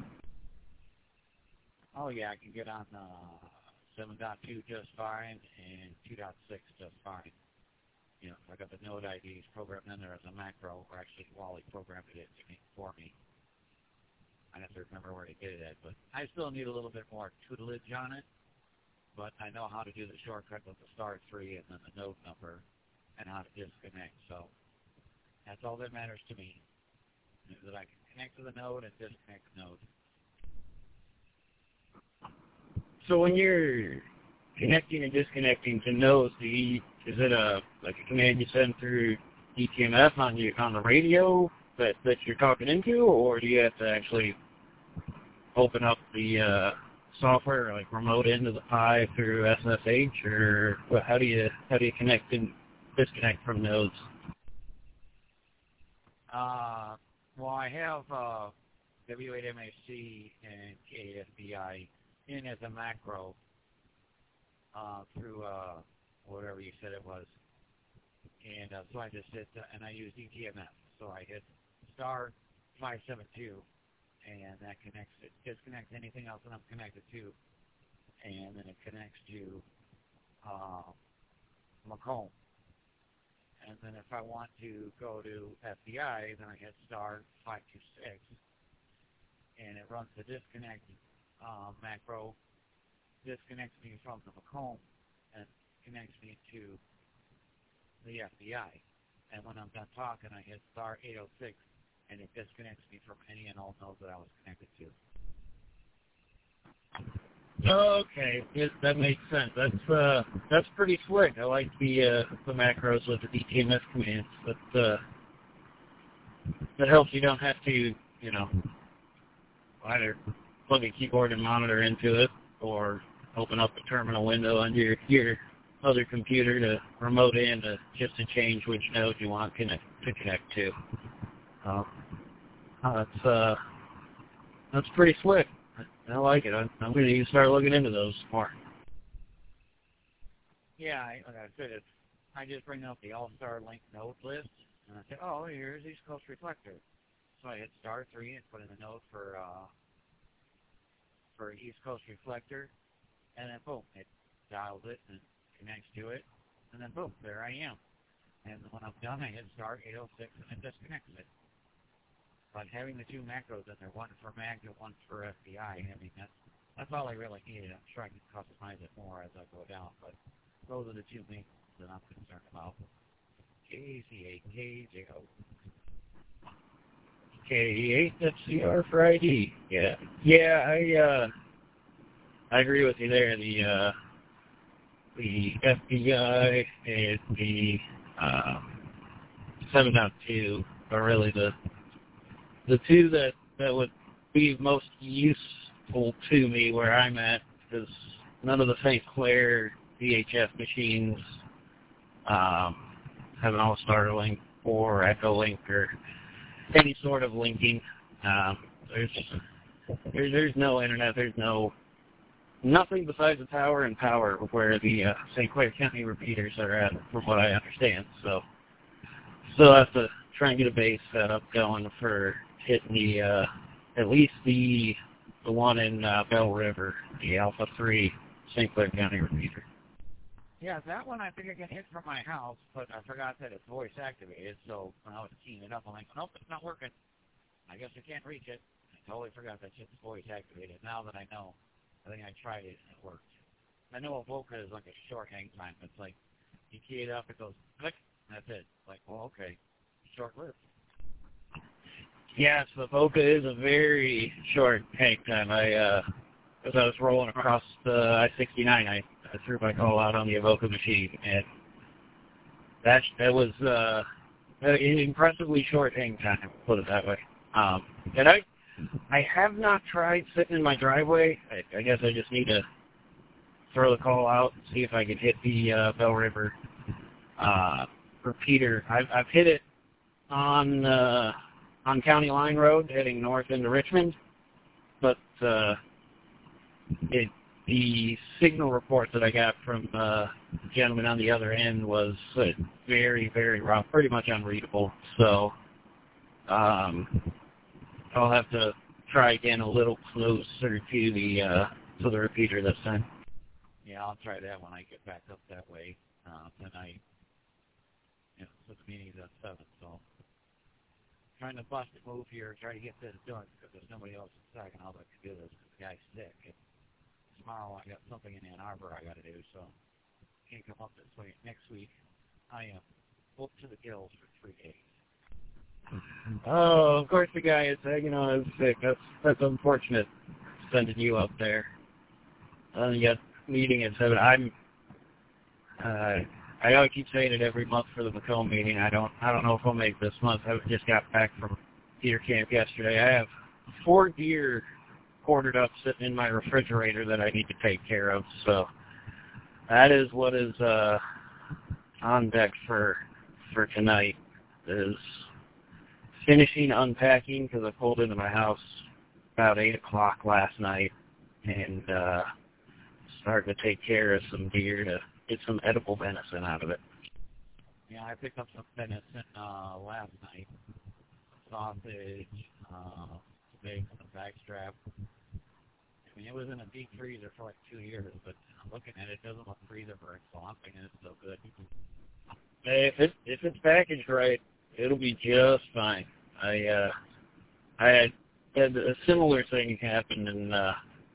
Speaker 1: Oh yeah, I can get on uh, seven point two just fine and two point six just fine. You know, I got the node I Ds programmed in there as a macro, or actually Wally programmed it for me. I have to remember where to get it at, but I still need a little bit more tutelage on it. But I know how to do the shortcut with the star three and then the node number and how to disconnect. So that's all that matters to me, is that I can connect to the node and disconnect the node.
Speaker 7: So when you're connecting and disconnecting to nodes, do you, is it a like a command you send through E T M F on you on the radio that that you're talking into, or do you have to actually open up the uh, software, like remote into the Pi through S S H, or well, how do you how do you connect and disconnect from nodes?
Speaker 1: Uh, well, I have uh, W eight M A C and K A F B I in as a macro uh, through uh, whatever you said it was. And uh, so I just hit, uh, and I use E T M F. So I hit star five seven two, and that connects it, disconnects anything else that I'm connected to, and then it connects to uh, Macomb. And then if I want to go to F B I, then I hit star five two six, and it runs the disconnect uh, macro, disconnects me from the Macomb, and connects me to the F B I. And when I'm done talking, I hit star eight oh six, and it disconnects me from any and all nodes that I was connected to.
Speaker 7: Okay, yes, that makes sense. That's uh, that's pretty slick. I like the uh, the macros with the D T M S commands. But uh, that helps you don't have to, you know, either plug a keyboard and monitor into it, or open up a terminal window on your your other computer to remote in to just to change which node you want connect, to connect to. Uh, that's uh, that's pretty slick. I like it. I'm, I'm going to start looking into those more.
Speaker 1: Yeah, I, like I said, it's, I just bring up the All-Star link node list, and I say, oh, here's East Coast Reflector. So I hit star three and put in the node for uh, for East Coast Reflector, and then boom, it dials it and connects to it, and then boom, there I am. And when I'm done, I hit star eight oh six, and it disconnects it. But having the two macros in there, one for Mac and one for F B I, I mean, that's, that's all I really needed. I'm sure I can customize it more as I go down, but those are the two main things that I'm concerned about. K C eight K J O.
Speaker 7: K eight F C R for I D. Yeah. Yeah, I, uh, I agree with you there. The, uh, the F B I and the, um, seven point two are really the The two that, that would be most useful to me where I'm at, because none of the Saint Clair V H F machines um, have an All-Star link or Echo link or any sort of linking. Um, there's, there's there's no internet. There's no nothing besides the tower and power where the uh, Saint Clair County repeaters are at, from what I understand. So, still have to try and get a base setup going for hitting the uh, at least the the one in uh, Bell River, the Alpha three Saint Clair County repeater.
Speaker 1: Yeah, that one I think I can hit from my house, but I forgot that it's voice activated. So when I was keying it up, I'm like, nope, it's not working. I guess I can't reach it. I totally forgot that shit's voice activated. Now that I know, I think I tried it and it worked. I know Avoca is like a short hang time. It's like you key it up, it goes click, and that's it. Like, well, okay, short lived.
Speaker 7: Yes, Avoca is a very short hang time. I, uh, as I was rolling across the I sixty-nine, I, I threw my call out on the Avoca machine, and that that was uh, an impressively short hang time, put it that way. Um, and I, I have not tried sitting in my driveway. I, I guess I just need to throw the call out and see if I can hit the uh, Bell River uh, repeater. I've, I've hit it on uh, on County Line Road heading north into Richmond, but uh, it, the signal report that I got from uh, the gentleman on the other end was uh, very, very rough, pretty much unreadable. So um, I'll have to try again a little closer to the uh, to the repeater this time.
Speaker 1: Yeah, I'll try that when I get back up that way uh, tonight. You know, so the meeting's at seven, so trying to bust a move here, try to get this done because there's nobody else inside and all that can do this because the guy's sick. And tomorrow I got something in Ann Arbor I got to do, so can't come up this way. Next week I am booked to the gills for three days.
Speaker 7: Oh, of course the guy is, uh, you know, is sick. That's that's unfortunate. Sending you up there. Uh, you got meeting at seven. I'm. Uh, I know I keep saying it every month for the Macomb meeting. I don't. I don't know if I'll make this month. I just got back from deer camp yesterday. I have four deer quartered up sitting in my refrigerator that I need to take care of. So that is what is uh, on deck for for tonight. Is finishing unpacking because I pulled into my house about eight o'clock last night and uh, starting to take care of some deer to get some edible venison out of it.
Speaker 1: Yeah, I picked up some venison uh, last night. Sausage, uh, bacon, a backstrap. I mean, it was in a deep freezer for like two years, but looking at it, it doesn't look freezer burnt, so I'm thinking it's so good.
Speaker 7: Hey, if it if it's packaged right, it'll be just fine. I uh, I had, had a similar thing happen, and uh,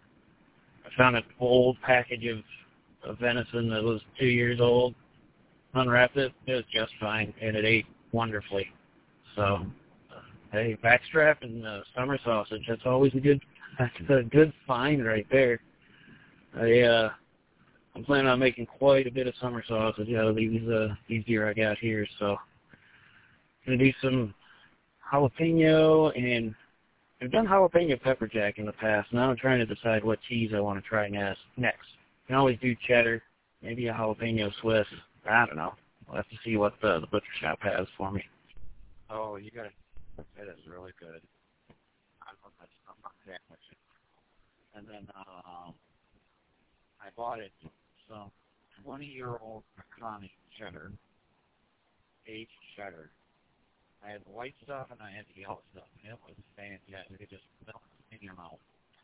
Speaker 7: I found an old package of, of venison that was two years old. Unwrapped it, it was just fine, and it ate wonderfully. So, uh, hey, backstrap and uh, summer sausage, that's always a good, that's a good find right there. I, uh, I'm planning on making quite a bit of summer sausage out of these, uh, these deer I got here, so I'm going to do some jalapeno, and I've done jalapeno pepper jack in the past. Now I'm trying to decide what cheese I want to try next. Next, you can always do cheddar, maybe a jalapeno Swiss. I don't know. We'll have to see what the, the butcher shop has for me.
Speaker 1: Oh, you got it. That is really good. I love that stuff sandwich. And then um, I bought it some twenty-year-old Makani cheddar, aged cheddar. I had the white stuff and I had the yellow stuff. And it was fantastic. It just melted in your mouth.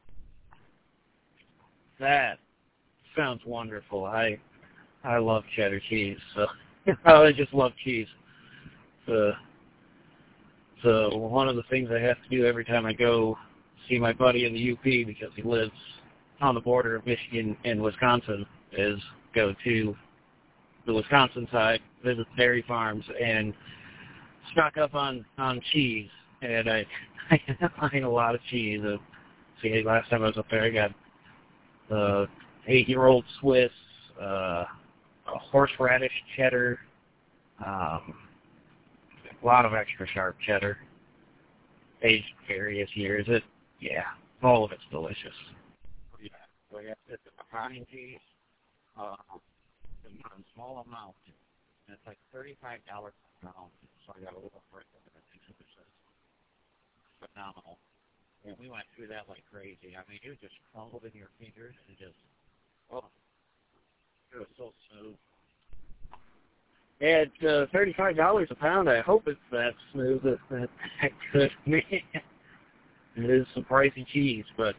Speaker 7: That sounds wonderful. I I love cheddar cheese. So I just love cheese. So, so one of the things I have to do every time I go see my buddy in the U P, because he lives on the border of Michigan and Wisconsin, is go to the Wisconsin side, visit dairy farms, and stock up on, on cheese. And I I end up buying a lot of cheese. Uh, see, last time I was up there, I got the eight-year-old Swiss, uh, a horseradish cheddar, um, a lot of extra sharp cheddar, aged various years. It, yeah, all of it's delicious.
Speaker 1: Yeah, so yeah, it's a Makani cheese, uh, in a small amount, and it's like thirty-five dollars a pound. So I got a little for it. It was just phenomenal. And we went through that like crazy. I mean, it just crumbled in your fingers and just, oh, it was so smooth.
Speaker 7: At uh, thirty-five dollars a pound, I hope it's that smooth. That, that, that good. It is some pricey cheese, but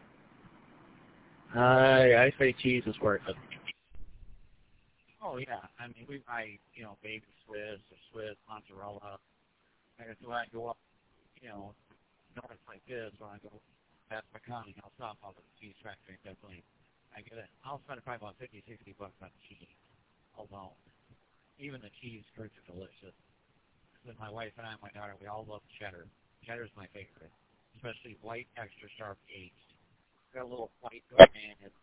Speaker 7: I I say cheese is worth it.
Speaker 1: Oh yeah, I mean we buy you know baby Swiss or Swiss mozzarella. Like I said, when I go up, you know, north like this, when I go past McConaughey, I'll stop off at the cheese factory. Definitely, I get it. I'll spend probably about fifty, sixty bucks on cheese alone. Even the cheese curds are delicious. With my wife and I and my daughter, we all love cheddar. Cheddar's my favorite, especially white, extra sharp aged. Got a little white going in it.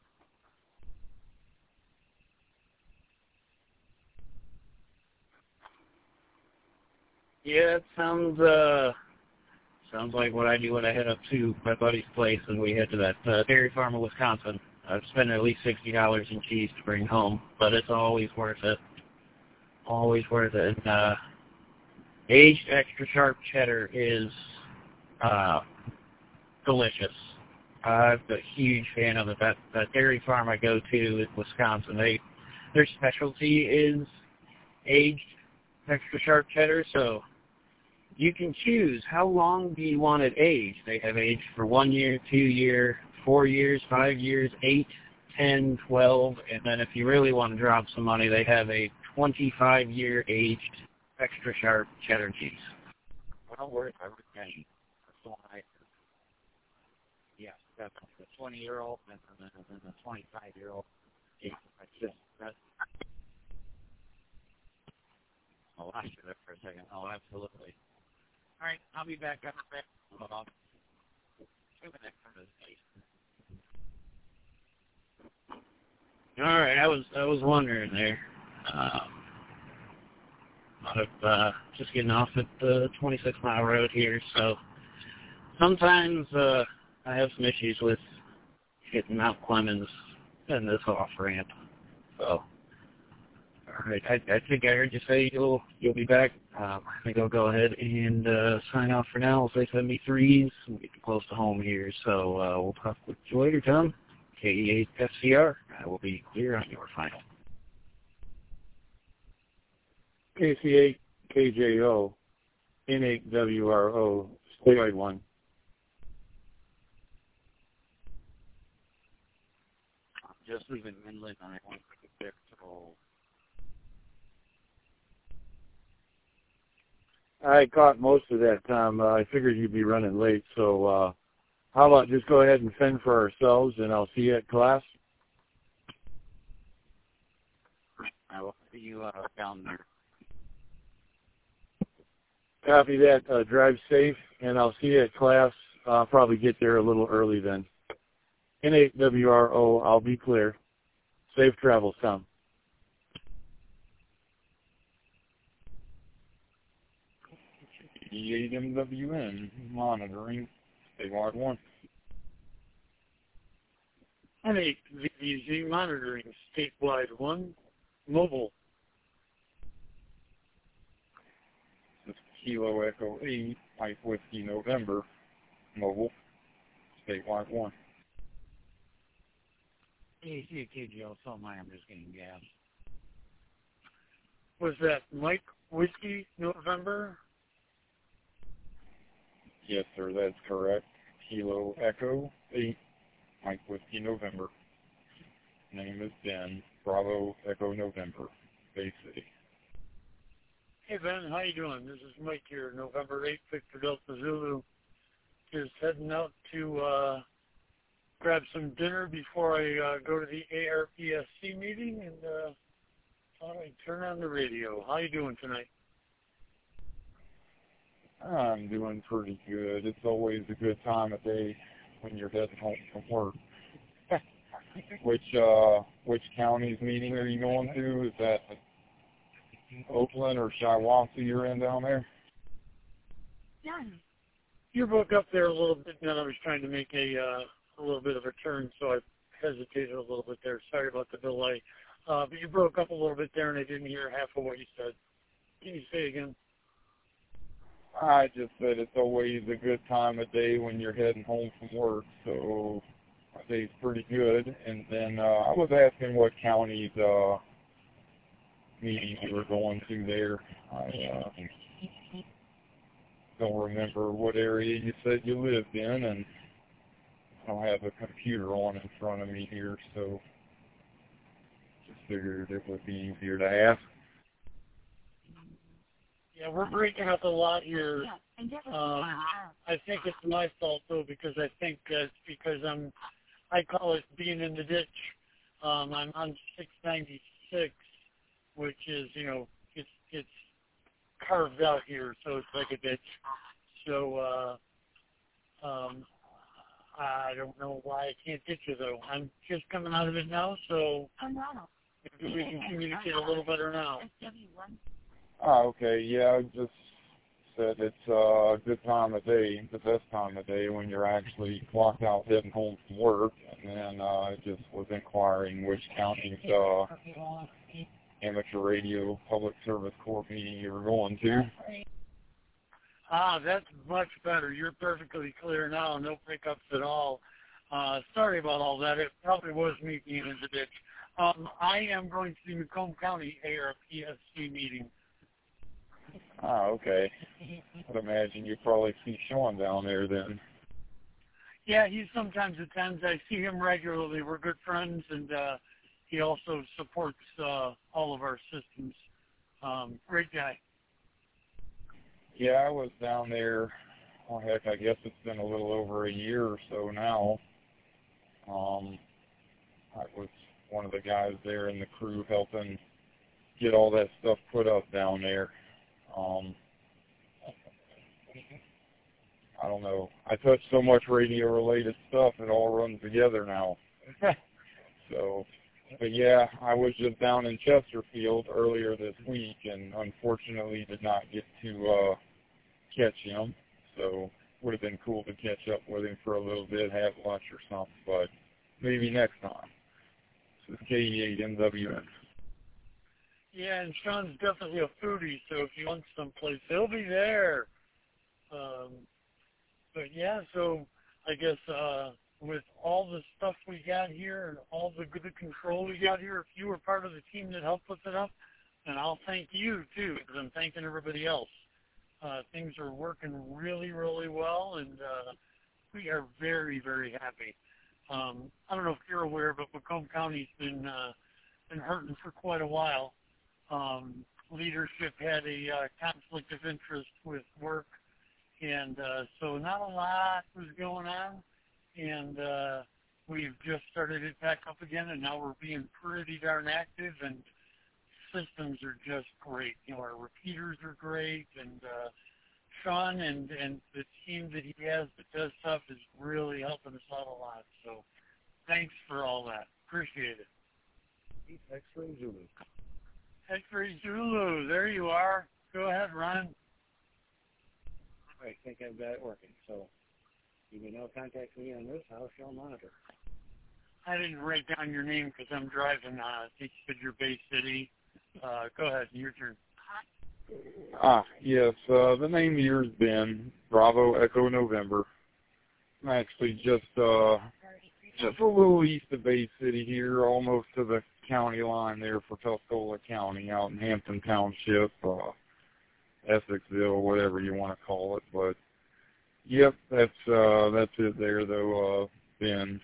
Speaker 7: Yeah, it sounds uh sounds like what I do when I head up to my buddy's place and we head to that uh, dairy farm in Wisconsin. I've spent at least sixty dollars in cheese to bring home, but it's always worth it. Always worth it. And, uh, aged extra sharp cheddar is uh, delicious. I'm a huge fan of it. That, that dairy farm I go to in Wisconsin, they their specialty is aged extra sharp cheddar, so you can choose how long do you want it aged. They have aged for one year, two year, four years, five years, eight, ten, twelve, and then if you really want to drop some money, they have a twenty-five year aged extra sharp cheddar cheese.
Speaker 1: Well worth every penny. That's the one I yeah, that's the twenty year old and then the twenty-five year old. Yeah, that's just that's I lost you there for a second. Oh, absolutely. All right, I'll be back up there. About two minutes from this place.
Speaker 7: All right, I was I was wondering there. Um, of uh, just getting off at the twenty-six mile road here, so sometimes uh, I have some issues with hitting Mount Clemens and this off ramp. So, all right, I, I think I heard you say you'll you'll be back. Um, I think I'll go ahead and uh, sign off for now. I'll say seventy-threes. We're getting close to home here, so uh, we'll talk with you later, Tom. K E eight F C R. I will be clear on your final.
Speaker 4: K C eight K J O, N eight W R O, statewide one.
Speaker 1: I'm just leaving Midland and I want to get there, so
Speaker 4: I caught most of that, Tom. Uh, I figured you'd be running late, so uh, how about just go ahead and fend for ourselves, and I'll see you at class?
Speaker 1: I will see you uh, down there.
Speaker 4: Copy that. Uh, drive safe, and I'll see you at class. I'll probably get there a little early then. N eight W R O, I'll be clear. Safe travels, Tom.
Speaker 2: E eight M W N, monitoring, statewide one.
Speaker 3: N eight V V Z monitoring, statewide one, mobile.
Speaker 2: This is Kilo Echo eight, Mike Whiskey November, mobile, statewide one.
Speaker 1: Hey, see you, K G O. So am I. I'm just getting gas.
Speaker 3: Was that Mike Whiskey November?
Speaker 2: Yes, sir, that's correct. Kilo Echo eight, Mike Whiskey November. Name is Ben, Bravo Echo November, Bay City.
Speaker 3: Hey, Ben, how you doing? This is Mike here, November eighth, Victor Delta Zulu. Just heading out to uh, grab some dinner before I uh, go to the A R P S C meeting, and uh, thought I'd turn on the radio. How you doing tonight?
Speaker 2: I'm doing pretty good. It's always a good time of day when you're heading home from work. Which uh, which county's meeting are you going to? Is that Oakland or Shiawassee you're in down there?
Speaker 3: Yeah. You broke up there a little bit, and I was trying to make a uh, a little bit of a turn, so I hesitated a little bit there. Sorry about the delay. Uh, but you broke up a little bit there, and I didn't hear half of what you said. Can you say again?
Speaker 2: I just said it's always a good time of day when you're heading home from work, so my day's pretty good. And then uh, I was asking what counties uh, meeting you were going to there. I uh, don't remember what area you said you lived in, and I don't have a computer on in front of me here, so just figured it would be easier to ask.
Speaker 3: Yeah, we're breaking up a lot here. Uh, I think it's my fault though, because I think that's because I'm, I call it being in the ditch. Um, I'm on six ninety-six, which is, you know, it's it's carved out here, so it's like a ditch. So uh, um, I don't know why I can't get you though. I'm just coming out of it now, so maybe we can communicate a little better now.
Speaker 2: Oh, okay. Yeah, I just said it's uh, a good time of day, the best time of day when you're actually clocked out heading home from work. And then uh, I just was inquiring which county's uh, amateur radio public service corps meeting you were going to.
Speaker 3: Ah, that's much better. You're perfectly clear now. No pickups at all. Uh, sorry about all that. It probably was me being in the ditch. Um, I am going to the Macomb County A R P S C meeting.
Speaker 2: Ah, okay. I'd imagine you probably see Sean down there then.
Speaker 3: Yeah, he sometimes attends. I see him regularly. We're good friends, and uh, he also supports uh, all of our systems. Um, great guy.
Speaker 2: Yeah, I was down there, oh heck, I guess it's been a little over a year or so now. Um, I was one of the guys there in the crew helping get all that stuff put up down there. Um, I don't know. I touch so much radio-related stuff, it all runs together now. So, but yeah, I was just down in Chesterfield earlier this week, and unfortunately did not get to uh, catch him. So, would have been cool to catch up with him for a little bit, have lunch or something, but maybe next time. This is K E eight M W N.
Speaker 3: Yeah, and Sean's definitely a foodie, so if you want someplace, he'll be there. Um, but yeah, so I guess uh, with all the stuff we got here and all the good control we got here, if you were part of the team that helped put it up, and I'll thank you too, because I'm thanking everybody else. Uh, things are working really, really well, and uh, we are very, very happy. Um, I don't know if you're aware, but Macomb County's been uh, been hurting for quite a while. Um, leadership had a uh, conflict of interest with work, and uh, so not a lot was going on, and uh, we've just started it back up again, and now we're being pretty darn active, and systems are just great. You know, our repeaters are great, and uh, Sean and, and the team that he has that does stuff is really helping us out a lot, so thanks for all that. Appreciate it.
Speaker 8: X-Ray Zulu.
Speaker 3: X-Ray Zulu, there you are. Go ahead, Ron.
Speaker 8: I think I've got it working. So you can now contact me on this. I shall monitor.
Speaker 3: I didn't write down your name because I'm driving. Uh, I think you said you're Bay City. Uh, go ahead, your turn.
Speaker 2: Ah, yes. Uh, the name of yours Ben Bravo Echo November. I'm actually just uh, just a little east of Bay City here, almost to the county line there for Tuscola County, out in Hampton Township, uh, Essexville, whatever you want to call it. But yep, that's uh, that's it there though, uh, Ben.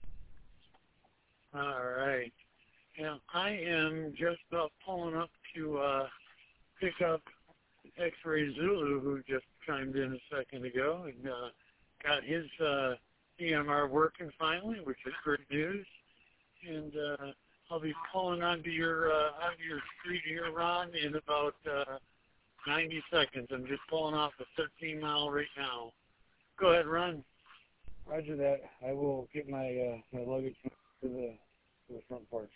Speaker 3: All right. Yeah, I am just about pulling up to uh, pick up X-Ray Zulu, who just chimed in a second ago, and uh, got his uh, E M R working finally, which is great news. And uh, I'll be pulling onto your uh, onto your street here, Ron, in about uh, ninety seconds. I'm just pulling off a thirteen mile right now. Go ahead, Ron.
Speaker 8: Roger that. I will get my uh, my luggage to the to the front porch.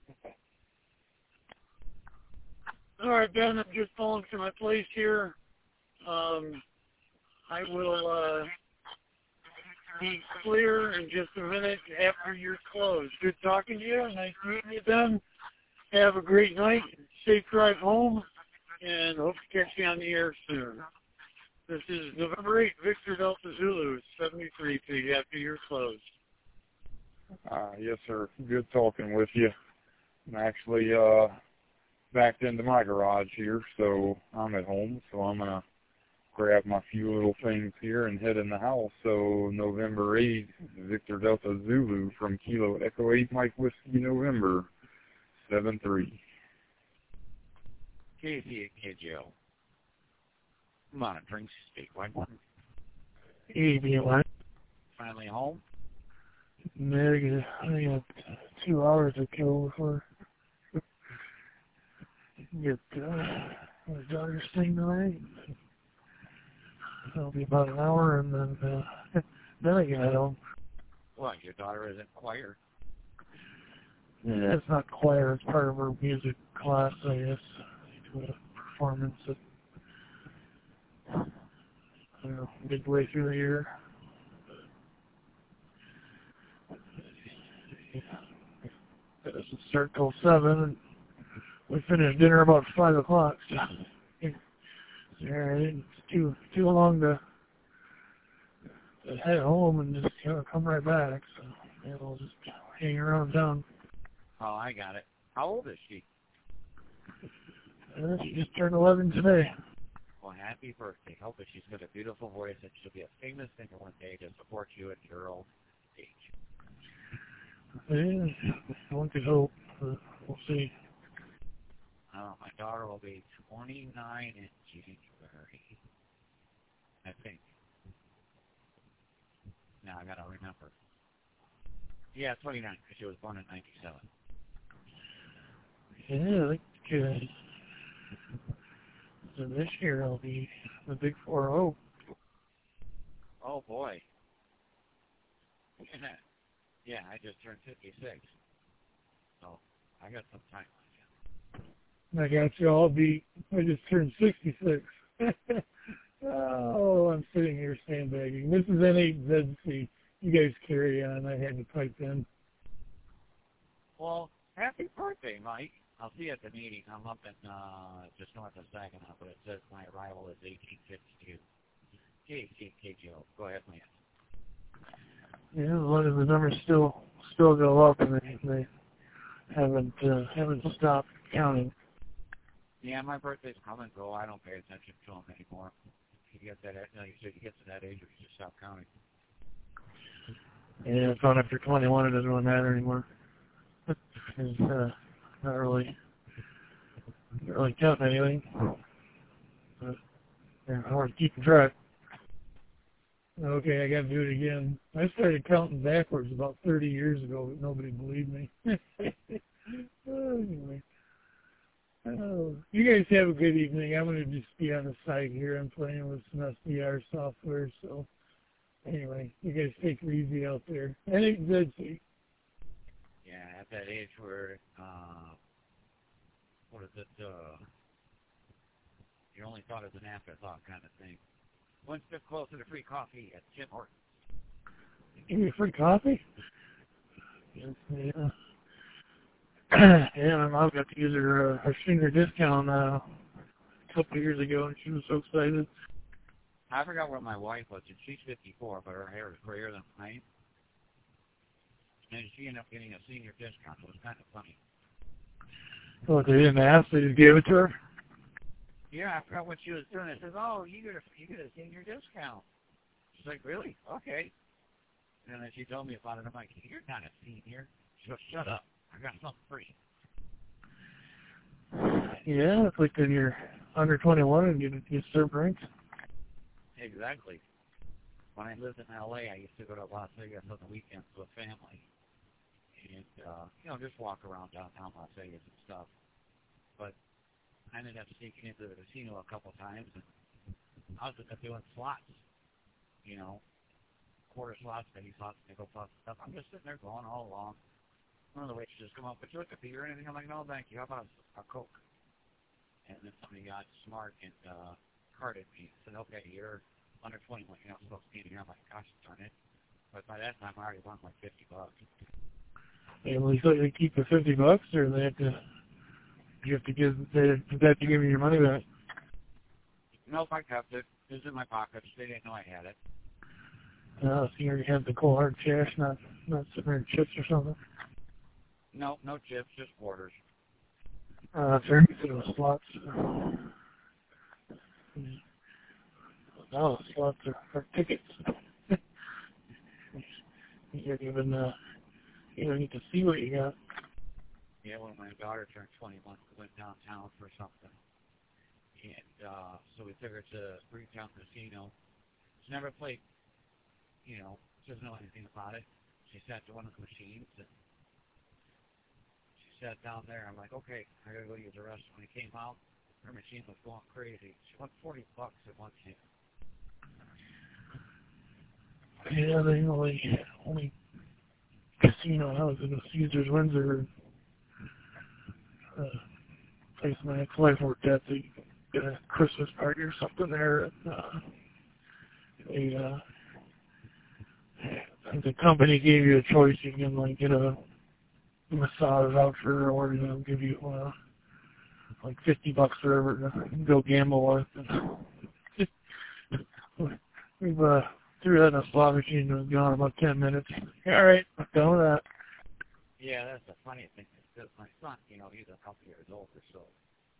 Speaker 3: All right, Ben, I'm just pulling to my place here. Um, I will uh, be clear in just a minute after you're closed. Good talking to you. Nice meeting you, Ben. Have a great night. Safe drive home, and hope to catch you on the air soon. This is November eighth, Victor Delta Zulu, seventy-three to you after you're closed.
Speaker 2: Uh, yes, sir. Good talking with you. I'm actually uh, backed into my garage here, so I'm at home, so I'm going to grab my few little things here and head in the house. So November eighth, Victor Delta Zulu from Kilo Echo eight Mike Whiskey November, seven three.
Speaker 1: K C K J O. Monitoring statewide one.
Speaker 9: E B one.
Speaker 1: Finally home?
Speaker 9: Maybe I got two hours to kill before get uh, my daughter's thing tonight. It'll be about an hour, and then uh, then I get home.
Speaker 1: What, your daughter isn't choir?
Speaker 9: Yeah, it's not choir. It's part of her music class, I guess. Do a performance at, I don't know, midway through the year. It doesn't start till seven, and we finish dinner about five o'clock. So, yeah, it's too too long to, to head home and just you know, come right back. So yeah, we'll just hang around town.
Speaker 1: Oh, I got it. How old is she?
Speaker 9: Uh, she just turned eleven today.
Speaker 1: Well, happy birthday. Hope that she's got a beautiful voice and she'll be a famous singer one day to support you at your old age.
Speaker 9: Yeah, one could hope. Uh, we'll see.
Speaker 1: Oh, my daughter will be twenty-nine in January, I think. Now I gotta remember. Yeah, twenty-nine, because she was born in ninety-seven.
Speaker 9: Yeah, I think uh, so this year I'll be the big four oh.
Speaker 1: Oh, boy. Yeah, I just turned fifty-six. So, I got some time on you.
Speaker 9: I got you all beat. I just turned sixty-six. Oh, I'm sitting here sandbagging. This is N eight Z C. You guys carry on. I had to pipe in.
Speaker 1: Well, happy birthday, Mike. I'll see you at the meeting. I'm up in, uh, just north of Saginaw, but it says my arrival is eighteen fifty-two. K C K J O. Go ahead, Lance.
Speaker 9: Yeah, as long as the numbers still still go up and they, they haven't uh, haven't stopped counting.
Speaker 1: Yeah, my birthday's come and go. I don't pay attention to them anymore. You get that, like you said, you get to that age where you just stop counting.
Speaker 9: Yeah, it's on after twenty-one. It doesn't really matter anymore. It's uh, not really not really counting anything. But yeah, I was keeping track. Okay, I got to do it again. I started counting backwards about thirty years ago, but nobody believed me. Anyway, oh, you guys have a good evening. I'm going to just be on the side here. I'm playing with some S D R software, so anyway, you guys take it easy out there. I think good, see.
Speaker 1: Yeah, at that age where, uh, what is it, uh, you're only thought as an afterthought kind of thing. One step closer to free coffee at Tim Hortons.
Speaker 9: Give me free coffee? Yeah. Yeah, my mom got to use her, uh, her senior discount uh, a couple of years ago, and she was so excited.
Speaker 1: I forgot what my wife was, and she's fifty-four, but her hair is grayer than mine. And she ended up getting a senior discount. It was kind of funny.
Speaker 9: Oh, they didn't ask, they just gave it to her?
Speaker 1: Yeah, I forgot what she was doing. I said, oh, you get a, you get a senior discount. She's like, really? Okay. And then she told me about it. I'm like, you're not a senior. She goes, shut up. I got something free.
Speaker 9: Yeah, it's like when you're under twenty-one and you, you serve drinks.
Speaker 1: Exactly. When I lived in L A, I used to go to Las Vegas on the weekends with family. And, uh, you know, just walk around downtown Las Vegas and stuff. But I ended up sneaking into the casino a couple times, and I was doing slots, you know, quarter slots, penny slots, nickel slots and stuff. I'm just sitting there going all along. One of the waitresses come up, would you like a beer or anything? I'm like, no, thank you. How about a, a Coke? And then somebody got smart and uh, carded me. Said, okay, you're under twenty-one. You're not supposed to be in here. I'm like, gosh darn it. But by that time, I already won like fifty bucks.
Speaker 9: And we thought they keep the fifty bucks, or they have to, you have to give, they, they have to give you your money back?
Speaker 1: Nope, I kept it. It was in my pockets. They didn't know I had it.
Speaker 9: Uh, so you already have the cold hard cash, not, not sitting there in chips or something?
Speaker 1: No, no chips, just quarters.
Speaker 9: Uh, very few slots. Now the slots are, are tickets. You don't even, uh, you don't get to see what you got.
Speaker 1: Yeah, when my daughter turned twenty-one, we went downtown for something. And uh, so we took her to Greentown Casino. She never played, you know, she doesn't know anything about it. She sat to one of the machines and she sat down there. I'm like, okay, I gotta go use the restroom. When he came out, her machine was going crazy. She won forty bucks at one time.
Speaker 9: Yeah, the only, only casino I was in was Caesars Windsor. Uh, place my ex-wife worked at. They did a Christmas party or something there. And, uh, they, uh, the company gave you a choice. You can like get a massage voucher, or you know, give you uh, like fifty bucks or whatever to go gamble with. And we've uh, threw that in a slot machine and it was gone in about ten minutes. All right, I'm done with that.
Speaker 1: Yeah, that's the funny thing. Because my son, you know, he's a couple years old or so.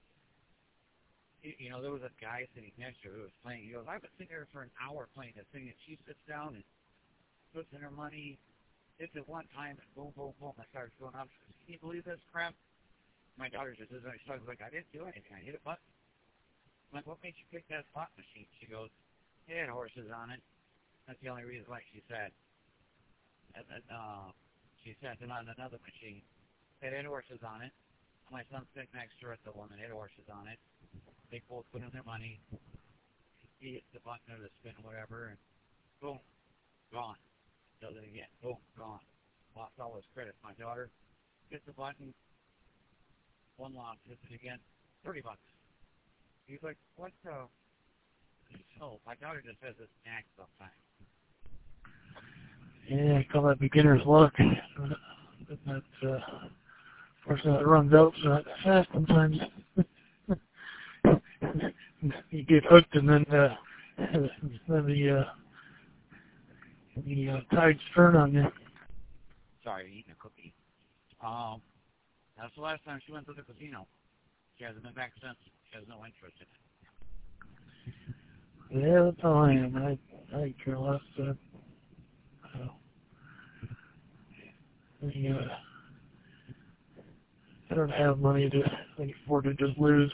Speaker 1: You know, there was a guy sitting next to her who was playing. He goes, I've been sitting here for an hour playing this thing, and she sits down and puts in her money, hits it one time, and boom, boom, boom, it starts going up. She goes, can you believe this crap? My daughter just says, she was like, I didn't do anything. I hit a button. I'm like, what made you pick that slot machine? She goes, it had horses on it. That's the only reason why she said. And then, uh, she said, and on another machine, it had horses on it. My son's sitting next to her at the one that had horses on it. They both put in their money. He hits the button or the spin or whatever, and boom, gone. Does it again. Boom, gone. Lost all his credit. My daughter hits the button, one loss, hits it again, thirty bucks. He's like, what the? So my daughter just has this knack sometimes.
Speaker 9: Yeah, I call that beginner's luck. That, uh, of course, that runs out so that fast sometimes. You get hooked, and then uh, then the uh, the uh, tides turn on you.
Speaker 1: Sorry, eating a cookie. Um, that's the last time she went to the casino. She hasn't been back since. She has no interest in it.
Speaker 9: Yeah, that's how I am. I I care less. Uh, uh, the, uh, I don't have money to like, afford to just lose.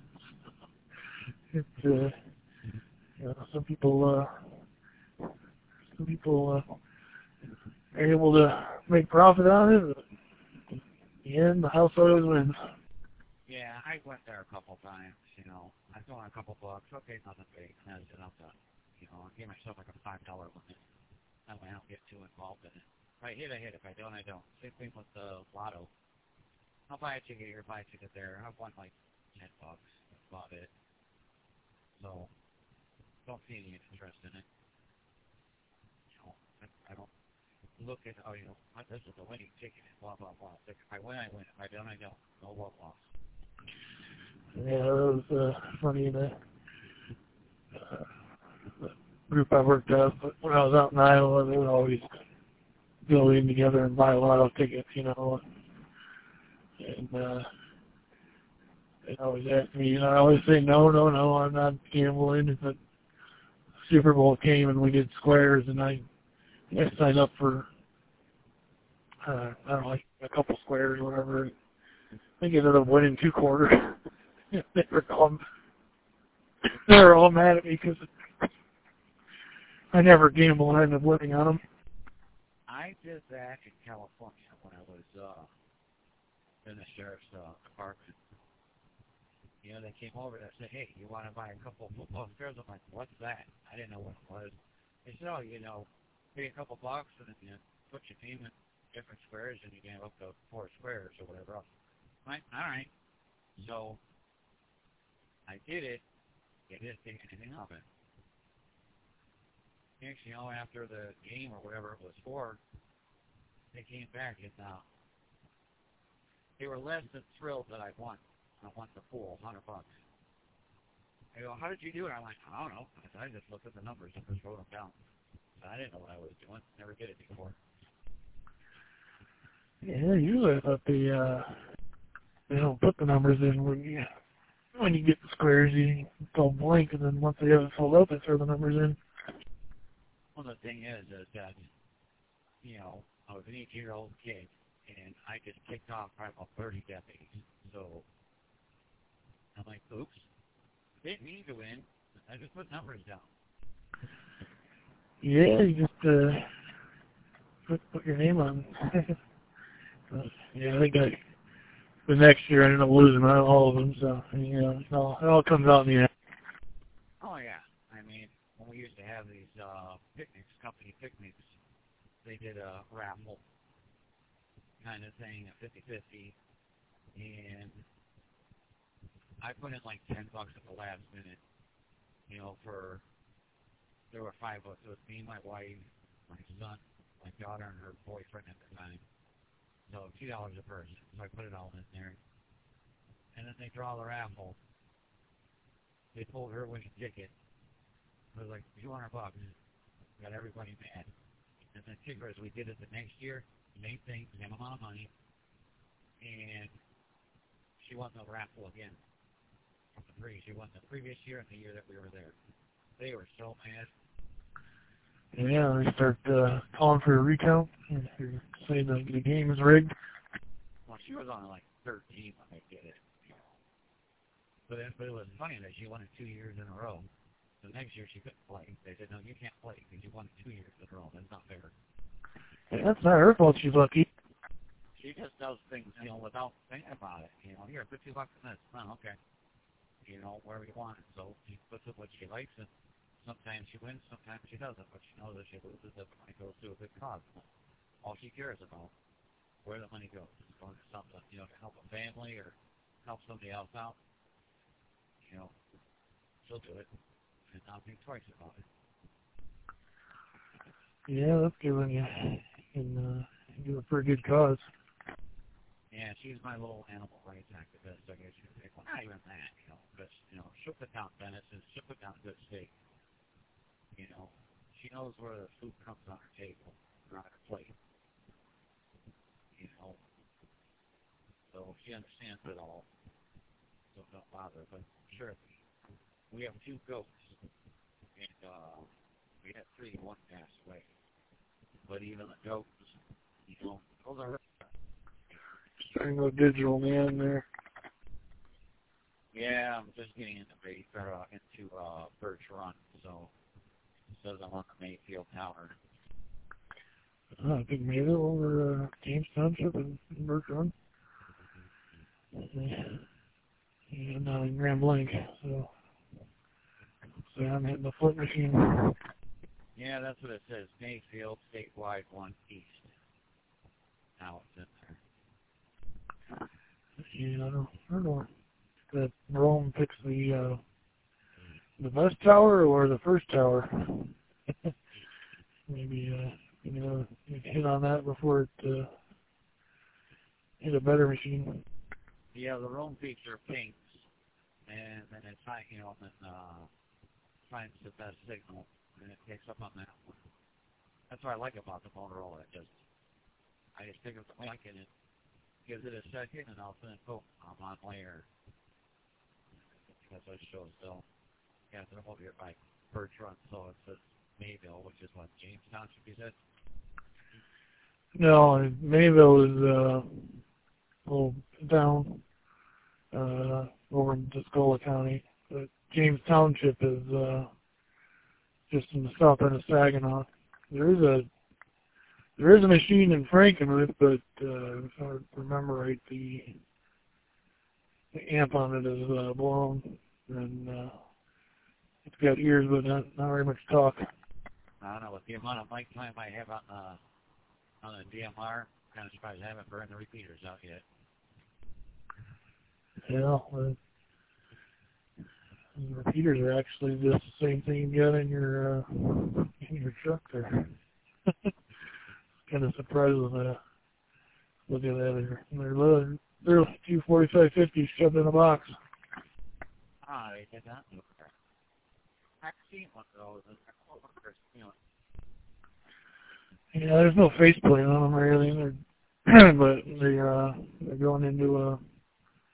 Speaker 9: It's uh, you know, some people uh, some people uh, are able to make profit on it. But in the end, the house always wins.
Speaker 1: Yeah, I went there a couple times, you know. I threw in a couple bucks. Okay, nothing big. And that's enough to, you know, I gave myself like a five dollar limit. That way I don't get too involved in it. If I hit, I hit. If I don't, I don't. Same thing with the lotto. I'll buy a ticket here, buy a ticket there. I've won like ten bucks. That's about it. So, don't see any interest in it. You know, I, I don't look at, oh, you know, this is a winning ticket, blah, blah, blah. If I win, I win. If I don't, I don't. No what loss.
Speaker 9: Yeah, that was uh, funny. The, uh, the group I worked at, but when I was out in Iowa, they would always go in together and buy a lot of tickets, you know. And uh, they always ask me, you know, I always say, no, no, no, I'm not gambling. But Super Bowl came and we did squares, and I, I signed up for, uh, I don't know, like a couple squares or whatever. I think I ended up winning two quarters. They were all, they were all mad at me because I never gamble and I ended up winning on them.
Speaker 1: I did that in California when I was uh, in the sheriff's uh, department. You know, they came over and said, hey, you want to buy a couple of football squares? I'm like, what's that? I didn't know what it was. They said, oh, you know, pay a couple bucks and then you put your team in different squares and you can have up to four squares or whatever else. I'm like, all right. So I did it. They didn't think anything of it. Next, you know, after the game or whatever it was for, they came back and uh, they were less than thrilled that I won. I won the pool, one hundred bucks. They go, how did you do it? I'm like, I don't know. I just looked at the numbers and just wrote them down. I didn't know what I was doing. Never did it before.
Speaker 9: Yeah, usually I thought the uh, they don't put the numbers in when you when you get the squares. You it's all blank, and then once they have it filled out, they throw the numbers in.
Speaker 1: Well, the thing is, is that, you know, I was an eight-year-old kid, and I just kicked off probably about thirty deputies. So I'm like, oops, didn't mean to win. I just put numbers down.
Speaker 9: Yeah, you just uh, put put your name on. But, yeah, I think I, the next year I ended up losing all of them. So you know, it all, it all comes out in the end.
Speaker 1: Oh yeah, I mean, when we used to have these uh, picnics, company picnics, they did a raffle kind of thing, a fifty-fifty, and I put in like ten bucks at the last minute, you know, for, there were five of us. It was me, my wife, my son, my daughter, and her boyfriend at the time. So two dollars a person. So I put it all in there. And then they draw the raffle. They pulled her winning ticket. It was like two hundred bucks. Got everybody mad. And the kicker is we did it the next year. Same thing, same amount of money. And she won the raffle again. From the three. She won the previous year and the year that we were there. They were so mad.
Speaker 9: Yeah, they start uh, calling for a recount. Say the, the game is rigged.
Speaker 1: Well, she was on like thirteen when they did it. But it, but it was funny that she won it two years in a row. The next year she couldn't play. They said, no, you can't play because you won it two years in a row. That's not fair.
Speaker 9: Yeah, that's not her fault. She's lucky.
Speaker 1: She just does things, you know, without thinking about it. You know, here, put two bucks in this. Oh, okay. You know, wherever you want it. So she puts it what she likes, and sometimes she wins, sometimes she doesn't. But she knows that she loses if the money goes to a good cause. All she cares about, where the money goes. It's going to something, you know, to help a family or help somebody else out. You know, she'll do it and not think twice about it.
Speaker 9: Yeah, that's good when you can uh, do a pretty good cause.
Speaker 1: Yeah, she's my little animal rights activist, I guess you could say. Well, not even that, you know, because, you know, she'll put down venison, she'll put down good steak. You know, she knows where the food comes on her table, or on her plate. You know, so she understands it all, so don't bother. But sure, we have two goats, and uh, we had three, one passed away. But even the goats, you know, those are
Speaker 9: Starting to go digital, man, there.
Speaker 1: Yeah, I'm just getting into base, or, uh, into uh, Birch Run, so it says I'm on the Mayfield Tower.
Speaker 9: Uh, I think Mayville over uh, James Township and Birch Run. Yeah, I'm not in Grand Blanc, so so I'm hitting the flip machine.
Speaker 1: Yeah, that's what it says. Mayfield, statewide, one east. Now it's in there.
Speaker 9: Yeah, I don't, I don't know if that Rome picks the uh, the best tower or the first tower. Maybe uh, you know, hit on that before it uh, hit a better machine.
Speaker 1: Yeah, the Rome peaks are pinks, and then it's high, you know, and then uh, finds the best signal, and it picks up on that one. That's what I like about the Motorola. It just, I just pick up the mic and it gives it a second, and all of a sudden, boom, I'm on layer. That's what it shows. So, yeah, so I'm over here by Birch Run, so it says Mayville, which is what, James Township, you said?
Speaker 9: No, Mayville is uh, a little down uh, over in Tuscola County, but James Township is uh, just in the south end of Saginaw. There is a there is a machine in Frankenmuth, but uh, if I remember right, the, the amp on it is uh, blown, and uh, it's got ears, but not not very much talk.
Speaker 1: I don't know, with the amount of mic time I have on uh, on the D M R, I'm kind of surprised I haven't burned the repeaters out yet.
Speaker 9: Yeah, uh, the repeaters are actually just the same thing you got in your uh, in your truck there. Kind of surprised when I look at that. They're they're, they're two forty-five fifties shoved in a box.
Speaker 1: Ah, they did that. I've seen one of those. And you know,
Speaker 9: Yeah, there's no faceplate on them or anything, they're, but they uh they're going into a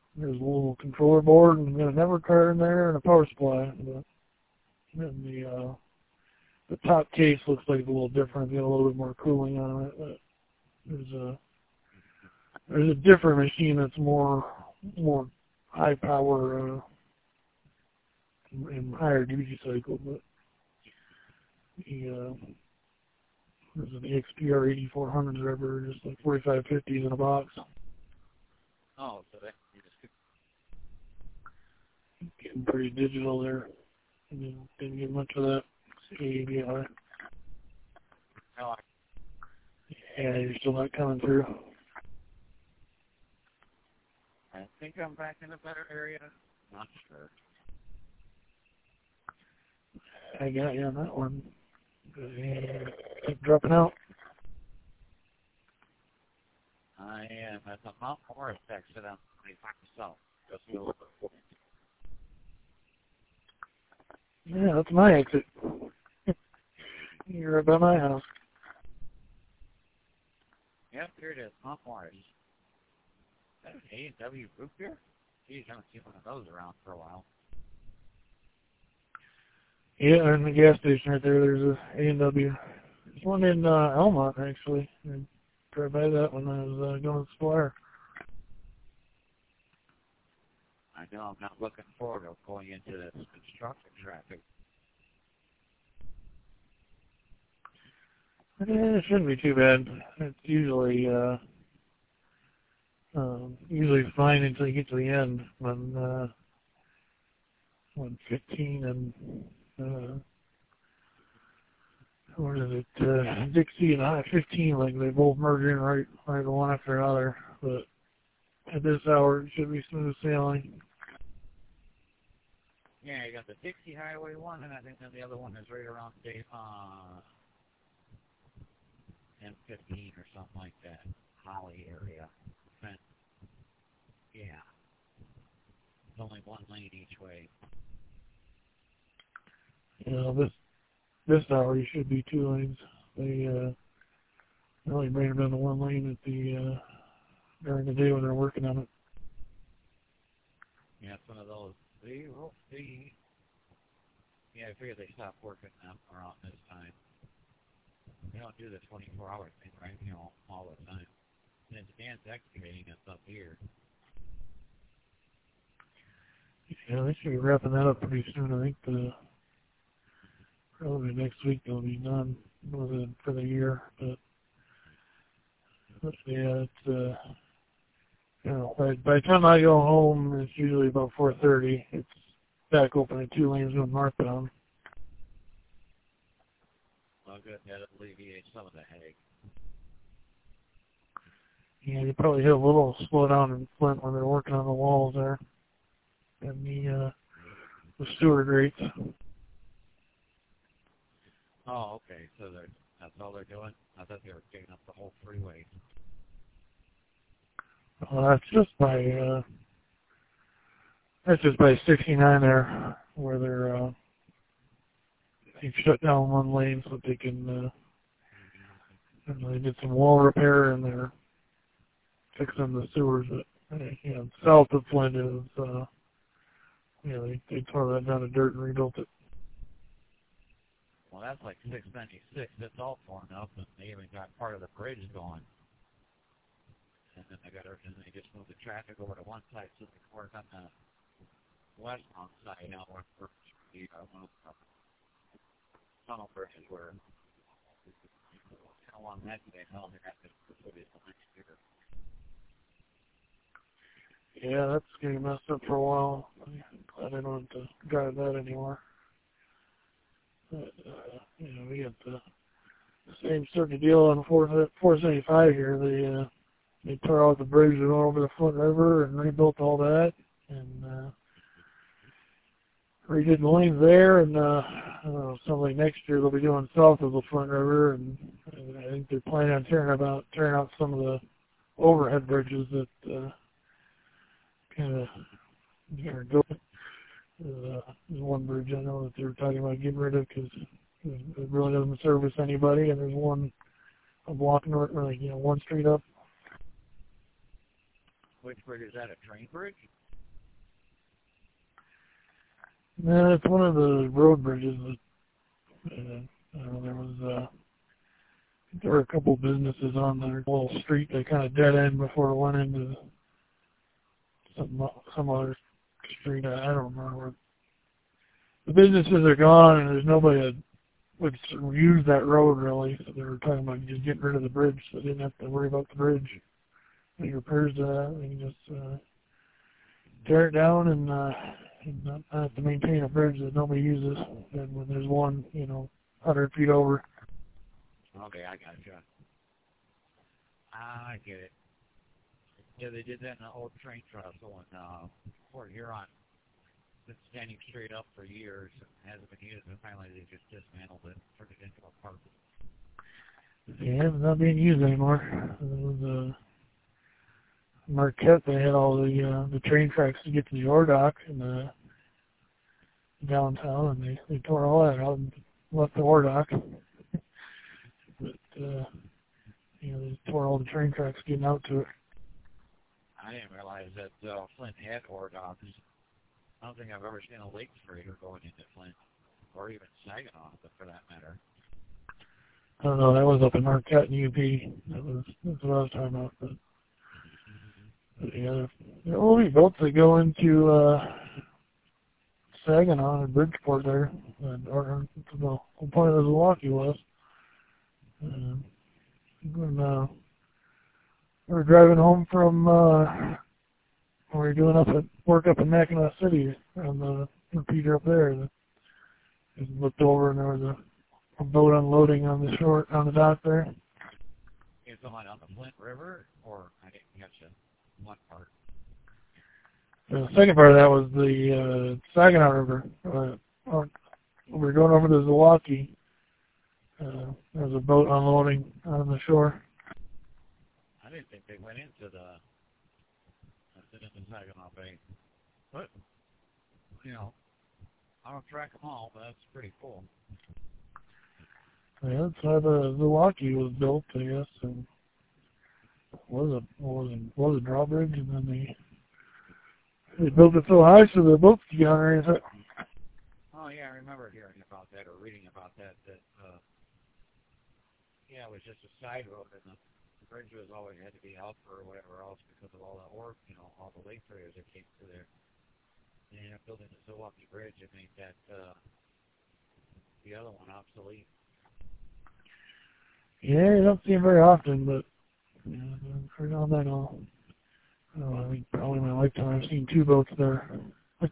Speaker 9: there's a little controller board and got a network card in there and a power supply. But then the uh, the top case looks like it's a little different. Got a little bit more cooling on it. But there's a there's a different machine that's more more high power uh, and higher duty cycle. But the uh, there's an X P R eighty-four hundred rubber, just like forty-five fifties in a box.
Speaker 1: Oh, so that you just
Speaker 9: Getting pretty digital there. Didn't, didn't get much of that. C A B I.
Speaker 1: oh,
Speaker 9: Yeah, you're still not coming through.
Speaker 1: I think I'm back in a better area. Not sure.
Speaker 9: I got you on that one. Uh, keep dropping out.
Speaker 1: I am at the Mount Morris exit on twenty-five South. Just a little bit.
Speaker 9: Yeah, that's my exit. You're right by my house.
Speaker 1: Yep, here it is, Mount Morris. Is that an A and W root beer? Geez, I haven't seen one of those around for a while.
Speaker 9: Yeah, in the gas station right there, there's a A and W. There's one in uh, Elmont, actually. I drove by that when I was uh, going to the Squire.
Speaker 1: I know I'm not looking forward to going into this construction traffic.
Speaker 9: Yeah, it shouldn't be too bad. It's usually uh, um, usually fine until you get to the end when uh, when fifteen and uh, what is it? Uh, Dixie and I fifteen, like they both merge in right, right one after another. But at this hour, it should be smooth sailing.
Speaker 1: Yeah, you got the Dixie Highway one, and I think then the other one is right around Dave, uh, M fifteen or something like that. Holly area. But, yeah. It's only one lane each way.
Speaker 9: You know, this this hour you should be two lanes. They uh, really bring it down to one lane at the uh, during the day when they're working on it.
Speaker 1: Yeah, it's one of those. See, we'll see. Yeah, I figured they stopped working them around this time. They don't do the twenty-four hour thing, right? You know, all the time. And it's Dan's excavating us up here.
Speaker 9: Yeah, they should be wrapping that up pretty soon. I think the probably next week they'll be done with it for the year. But yeah, it's uh, you know, by, by the time I go home, it's usually about four thirty. It's back open at two lanes going northbound.
Speaker 1: Well, good. That alleviates some of the headache.
Speaker 9: Yeah, you probably hit a little slowdown in Flint when they're working on the walls there and the uh, the sewer grates.
Speaker 1: Oh, okay. So they're, that's all they're doing? I thought they were taking up the whole freeway.
Speaker 9: Well, that's just by uh, that's just by sixty-nine there, where they're uh, they've shut down one lane so that they can. Uh, and they did some wall repair and they're fixing the sewers. But, uh, you know, south of Flint is, uh, you know, they, they tore that down to dirt and rebuilt it.
Speaker 1: Well, that's like six ninety-six. It's all torn up, and they even got part of the bridge going. And then they got everything. They just moved the traffic over to one side so they can work on the westbound side now, where the uh, one of the tunnel bridges were. How long that they held it after the footage next year.
Speaker 9: Yeah, that's getting messed up for a while. Glad I don't have to drive that anymore. But, uh, you know, we got the, the same sort of deal on four seventy-five here. They uh, they tore out the bridge that went over the Flint River and rebuilt all that, and uh, redid the lanes there. And uh, I don't know, something like next year they'll be doing south of the Flint River, and, and I think they're planning on tearing about tearing out some of the overhead bridges that uh, kind of are going. Uh, there's one bridge I know that they were talking about getting rid of because it really doesn't service anybody, and there's one a block north, or like, you know, one street up.
Speaker 1: Which bridge is that? A train bridge?
Speaker 9: No, it's one of the road bridges that, uh, uh, there was, uh, there were a couple businesses on the little street that kind of dead end before it went into some, some other street. I don't remember where. The businesses are gone and there's nobody that would use that road really, so they were talking about just getting rid of the bridge so they didn't have to worry about the bridge. Any repairs to that, they can just uh, tear it down and, uh, and not have to maintain a bridge that nobody uses. And when there's one, you know, one hundred feet over.
Speaker 1: Okay, I got you. I get it. Yeah, they did that in the old train trestle in uh, Port Huron. It's been standing straight up for years. Hasn't been used, and finally they just dismantled it, turned it into a park.
Speaker 9: Yeah, it's not being used anymore. It was, uh, Marquette, they had all the uh, the train tracks to get to the ore dock in the downtown, and they, they tore all that out and left the ore dock. But, uh, you know, they tore all the train tracks getting out to it.
Speaker 1: I didn't realize that uh, Flint had ore docks. I don't think I've ever seen a lake freighter going into Flint, or even Saginaw, but for that matter.
Speaker 9: I don't know, that was up in Marquette and U P. That was, that's what I was talking about. But, but yeah, there will be boats that go into uh, Saginaw and Bridgeport there, and, or the whole point of Milwaukee was. Uh, when uh, we were driving home from, uh, we were doing up at work up in Mackinac City on the repeater up there. And just looked over and there was a, a boat unloading on the shore, on the dock there.
Speaker 1: You're going on the Flint River, or I didn't catch you one part.
Speaker 9: And the second part of that was the uh, Saginaw River. Uh, we were going over to Milwaukee. Uh, there was a boat unloading on the shore.
Speaker 1: I didn't think they went into the into Saginaw Bay. But, you know, I don't track them all, but that's pretty cool.
Speaker 9: Yeah, that's how the Milwaukee was built, I guess. And was a was a was a drawbridge, and then they they built it so high so the boats could get underneath it.
Speaker 1: Oh yeah, I remember hearing about that or reading about that. That uh, yeah, it was just a side road, and the, the bridge was always had to be up or whatever else because of all the ore, you know, all the lake freighters that came through there. And they ended up building the Milwaukee Bridge and made that uh, the other one obsolete.
Speaker 9: Yeah, you don't see them very often, but yeah, for now and then I'll, I don't know, I mean, probably in my lifetime I've seen two boats there. uh,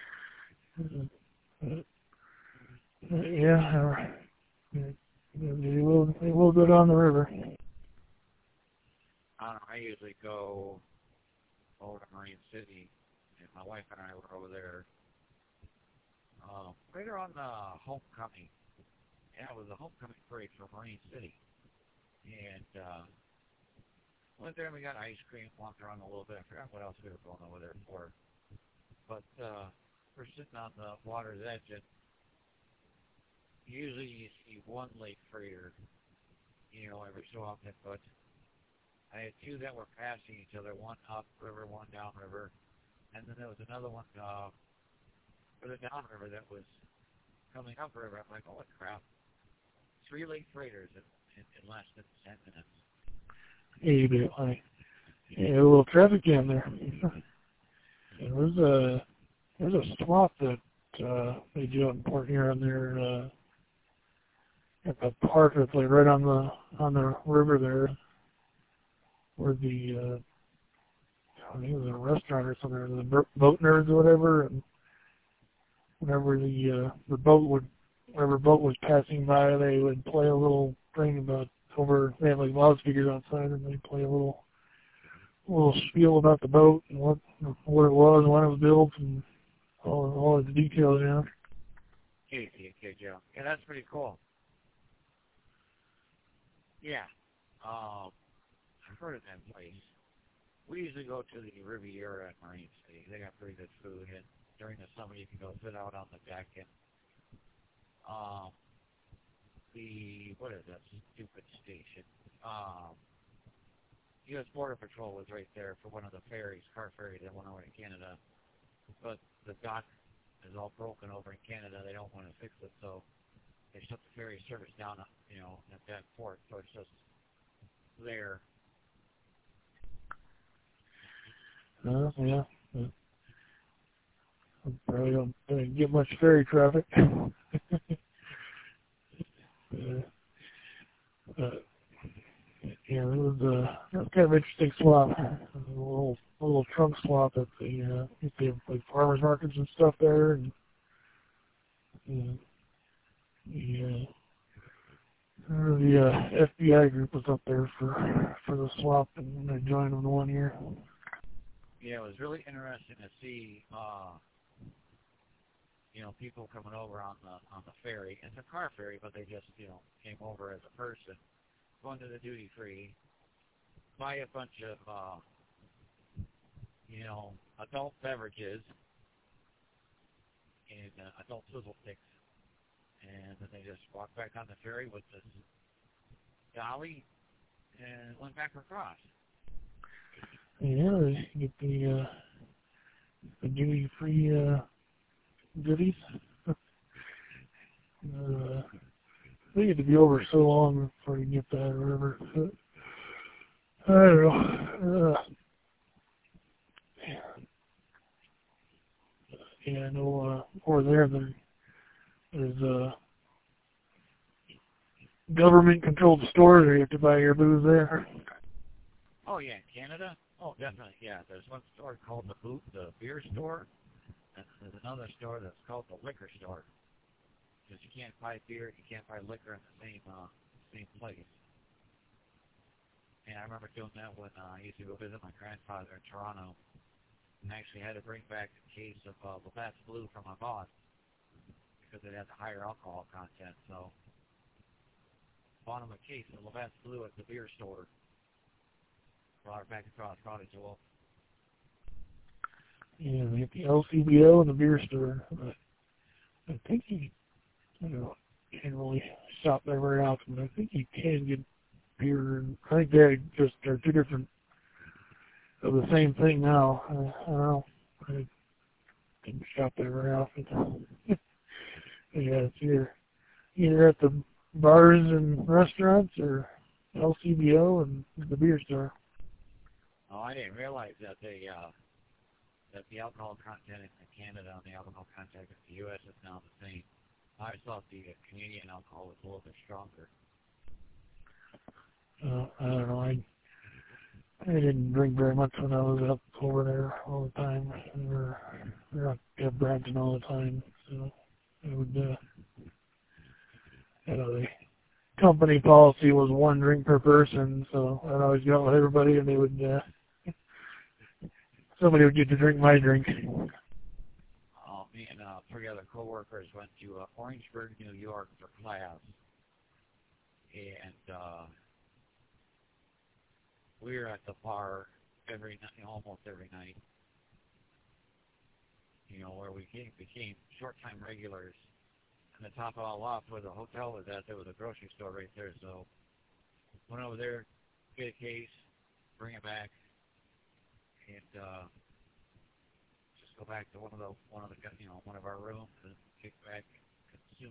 Speaker 9: yeah, uh, they will they will go down the river.
Speaker 1: I don't know, I usually go over to Marine City, and my wife and I were over there uh, right around the homecoming. Yeah, it was the homecoming parade for Marine City. And uh, went there and we got ice cream, walked around a little bit. I forgot what else we were going over there for. But uh, we're sitting on the water's edge, and usually you see one lake freighter, you know, every so often. But I had two that were passing each other, one upriver, one downriver. And then there was another one uh, for the downriver that was coming upriver. I'm like, holy crap. Three lake freighters in, in, in less than ten minutes.
Speaker 9: Yeah, you bet. Like, yeah, a little traffic jam there. Yeah, there's a there's a spot that uh, they do in Port Huron there uh, at the park that's like right on the on the river there, where the uh, I think it was a restaurant or something, the boat nerds or whatever, and whenever the uh, the boat would. Whenever boat was passing by, they would play a little thing about over. They had like loudspeakers outside, and they play a little, little spiel about the boat and what what it was, and when it was built, and all all the details. You know.
Speaker 1: Okay, okay, Joe. Yeah, that's pretty cool. Yeah, um, I've heard of that place. We usually go to the Riviera at Marine City. They got pretty good food, and during the summer you can go sit out on the deck and. Um, the, what is that stupid station? Um, U S Border Patrol was right there for one of the ferries, car ferries that went over to Canada. But the dock is all broken over in Canada. They don't want to fix it, so they shut the ferry service down, you know, at that port. So it's just there.
Speaker 9: Uh, yeah. Uh, probably don't, don't get much ferry traffic. uh, uh, yeah, it was uh, kind of interesting swap. A little, a little trunk swap at the, uh, at the like farmers markets and stuff there, and uh, the, uh, the uh, F B I group was up there for for the swap, and I joined them one year.
Speaker 1: Yeah, it was really interesting to see, uh, you know, people coming over on the on the ferry. It's a car ferry, but they just, you know, came over as a person, going to the duty free, buy a bunch of, uh, you know, adult beverages and uh, adult swizzle sticks, and then they just walked back on the ferry with this dolly and went back across.
Speaker 9: Yeah, they get the, uh, the duty-free uh, goodies. uh, they get to be over so long before you get that or whatever. But, I don't know. Uh, yeah, I know uh, over there, there there's uh, government-controlled stores where you have to buy your booze there.
Speaker 1: Oh, yeah, Canada? Oh, definitely, yeah. There's one store called the Boot, the beer store. And there's another store that's called the liquor store. Because you can't buy beer, you can't buy liquor in the same uh, same place. And I remember doing that when uh, I used to go visit my grandfather in Toronto. And I actually had to bring back a case of uh, Labatt's Blue from my boss. Because it had the higher alcohol content, so bought him a case of Labatt's Blue at the beer store. Brought it back across, brought it to him.
Speaker 9: Yeah, they get the L C B O and the beer store. But I think you, you know, can't really shop there very often, but I think you can get beer. And I think they just are two different of the same thing now. Uh, I don't know. I didn't shop there very often. Yeah, it's either, either at the bars and restaurants or L C B O and the beer store.
Speaker 1: Oh, I didn't realize that they uh, that the alcohol content in Canada and the alcohol content in the U S is now the same. I thought the uh, Canadian alcohol was a little bit stronger.
Speaker 9: Uh, I don't know. I I didn't drink very much when I was up over there all the time. We were, we were up at Brampton all the time, so I would. Uh, you know, the company policy was one drink per person, so I'd always go out with everybody, and they would. Uh, somebody would get to drink my drink.
Speaker 1: Uh, me and uh, three other coworkers went to uh, Orangeburg, New York for class, and uh, we were at the bar every night, almost every night. You know, where we came, became short-time regulars. And to top it all off, where the hotel was at, there was a grocery store right there. So went over there, get a case, bring it back, and uh, just go back to one of the one of the you know one of our rooms and kick back and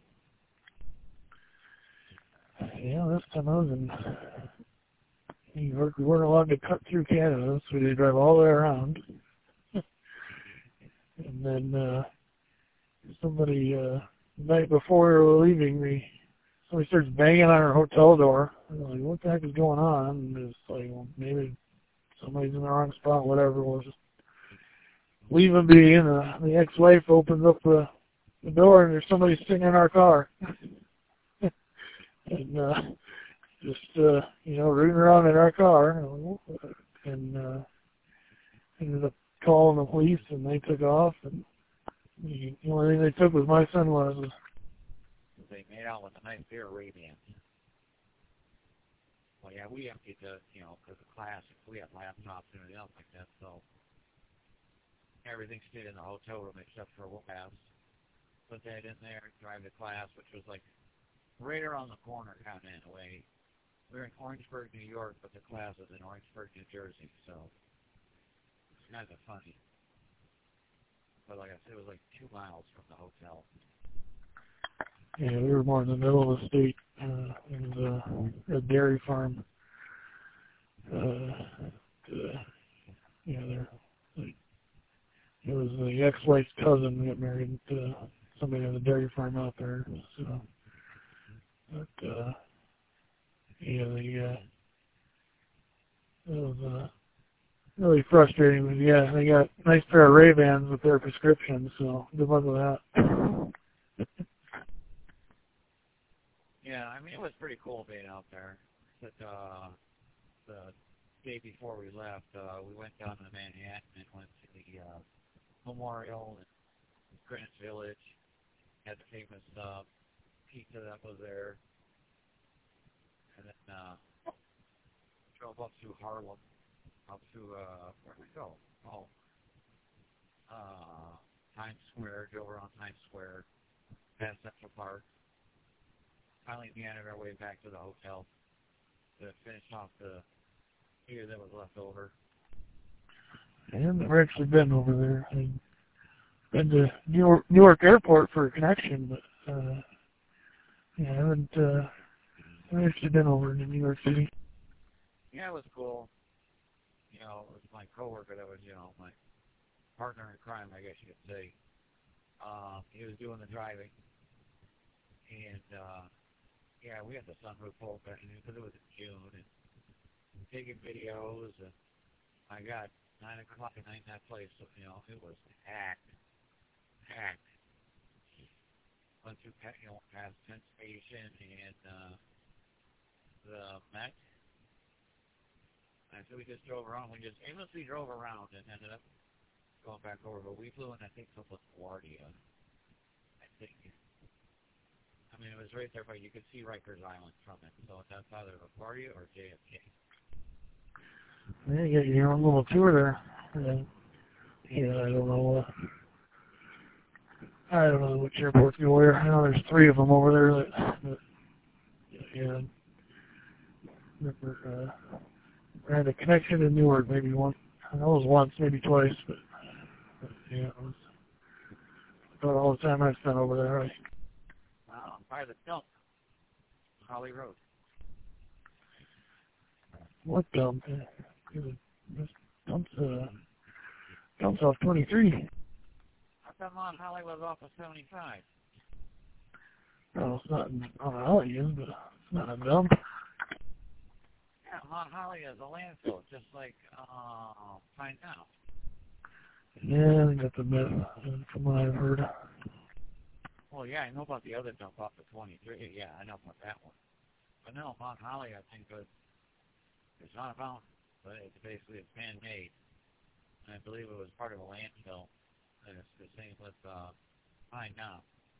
Speaker 1: consume.
Speaker 9: Yeah, this time I was in New York. We weren't allowed to cut through Canada, so we had to drive all the way around. And then uh, somebody, uh, the night before we were leaving, we, somebody starts banging on our hotel door. I'm like, what the heck is going on? And it's like, well, maybe somebody's in the wrong spot, whatever. We'll just leave them be. And the, the ex-wife opens up the, the door, and there's somebody sitting in our car. And uh, just, uh, you know, rooting around in our car. And uh, ended up calling the police, and they took off. And the only thing they took was my sunglasses.
Speaker 1: They made out with a nice pair of Ray-Bans. Well, yeah, we emptied the, you know, because of class, we had laptops and everything else like that, so everything stayed in the hotel room except for labs. Put that in there, drive to class, which was like right around the corner, kind of in a way. we're in Orangeburg, New York, but the class is in Orangeburg, New Jersey, so it's kind of funny. But like I said, it was like two miles from the hotel.
Speaker 9: Yeah, we were more in the middle of the state. Uh, it was uh, a dairy farm. Uh, uh, yeah, there. Like, it was the ex-wife's cousin that got married to somebody on the dairy farm out there. So, but uh, yeah, the uh, it was uh, really frustrating. But yeah, they got a nice pair of Ray-Bans with their prescriptions. So good luck with that.
Speaker 1: Yeah, I mean, it was pretty cool being out there. But uh, the day before we left, uh, we went down to Manhattan and went to the uh, Memorial and Greenwich Village. Had the famous uh, pizza that was there. And then uh, drove up to Harlem, up to, uh, where did we go? Oh, uh, Times Square, drove around Times Square, past Central Park. Finally meandered our way back to the hotel to finish off the beer that was left over.
Speaker 9: Yeah, I've never actually been over there. I've been to New York, Newark Airport for a connection, but uh, yeah, I haven't uh, I've actually been over to New York City.
Speaker 1: Yeah, it was cool. You know, it was my coworker that was, you know, my partner in crime, I guess you could say. Uh, he was doing the driving, and uh, yeah, we had the sunroof open because it was in June, and taking videos, and my God, nine o'clock at night in that place, so, you know, it was packed, packed. Went through, you know, past Penn Station and uh, the Met, and so we just drove around. We just aimlessly drove around and ended up going back over, but we flew in, I think, to LaGuardia, I think. I mean, it was right there, but you could see Rikers Island from it. So that's either LaGuardia or J F K.
Speaker 9: Yeah, you got your own little tour there. Uh, yeah, I don't know. Uh, I don't know which airports go where. I know there's three of them over there. That, that yeah, remember, uh, I had a connection to Newark maybe once. I know it was once, maybe twice, but, but yeah, it was about all the time I spent over there. Right?
Speaker 1: Wow, by the dump, Holly Road.
Speaker 9: What dump? Uh, this dump's, uh, dump's off twenty-three.
Speaker 1: I thought Mount Holly was off of seventy-five.
Speaker 9: No, it's not on Holly, is, but it's not a dump.
Speaker 1: Yeah, Mount Holly is a landfill, just like uh, Pine Town.
Speaker 9: Yeah, I think that's a myth, uh, from what I've heard.
Speaker 1: Well, yeah, I know about the other dump off of twenty-three. Yeah, I know about that one. But no, Mount Holly, I think, was, it's not a mountain, but it's basically it's man-made. And I believe it was part of a landfill. And it's the same with uh, Pine Town.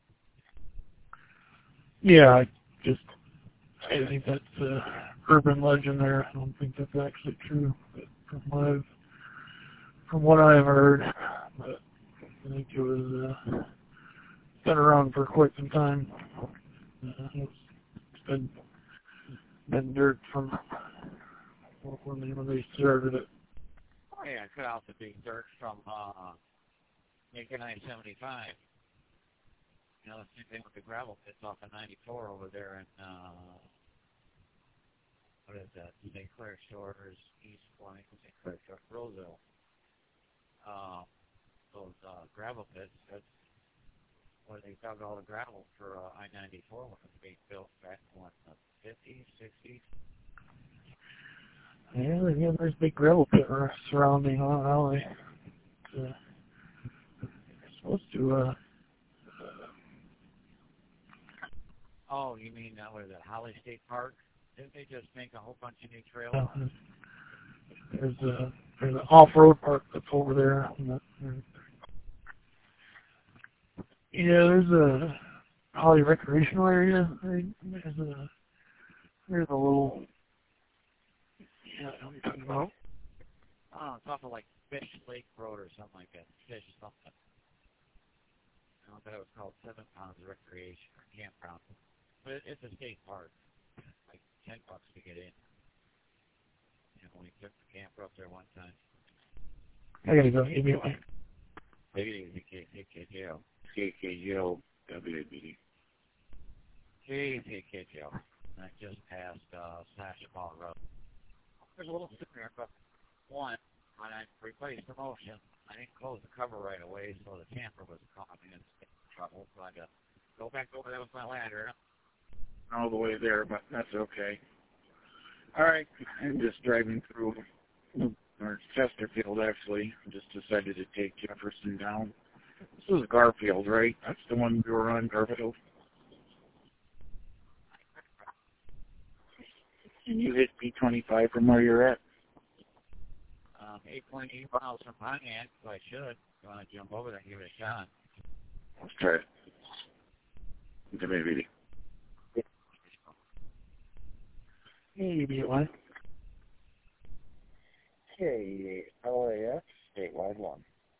Speaker 9: Yeah, I just, I think that's uh, urban legend there. I don't think that's actually true, but from what I've, from what I've heard, but I think it was, uh, been around for quite some time. Uh, it's been, been dirt from when they, when they started it.
Speaker 1: Oh, yeah, I cut out the big dirt from uh, making I seventy-five. You know, the same thing with the gravel pits off of ninety-four over there in, uh, what is that, Saint Clair Shores, East Point, Saint Clair Shores, Roseville. Uh, those uh, gravel pits, that's where they dug all the gravel for uh, I ninety-four when it was being built back in what, the fifties, sixties.
Speaker 9: Yeah, they got a nice big gravel pit surrounding Mount Holly. It's, uh, it's supposed to, uh,
Speaker 1: Oh, you mean, uh, what is it, Holly State Park? Didn't they just make a whole bunch of new trails?
Speaker 9: uh, there's a there's an off-road park that's over there. Yeah, there's a Holly recreational area. There's a there's a little. Yeah, I know what you're talking about.
Speaker 1: Oh, it's off of like Fish Lake Road or something like that. Fish something. I don't know if it was called Seven Pounds Recreation or Campground. But it, it's a state park. Like ten bucks to get in. You know, when he took the camper up there one time.
Speaker 9: I gotta go. Give me one.
Speaker 1: Maybe the K K J O.
Speaker 6: K K J O W A B D.
Speaker 1: K K J O. I just passed uh, Sash Ball Road. There's a little sooner, but one, when I replaced the motion, I didn't close the cover right away, so the camper was caught in trouble. So I had to go back over there with my ladder.
Speaker 6: All the way there, but that's okay. All right, I'm just driving through, or Chesterfield actually. Just decided to take Jefferson down. This is Garfield, right? That's the one we were on, Garfield. Can you hit P twenty-five from where you're at?
Speaker 1: Um, eight point eight miles from Pontiac, so I should. You want to jump over there and give it a shot?
Speaker 6: Let's try it. Maybe.
Speaker 9: Hey, be one.
Speaker 2: K L A X statewide one.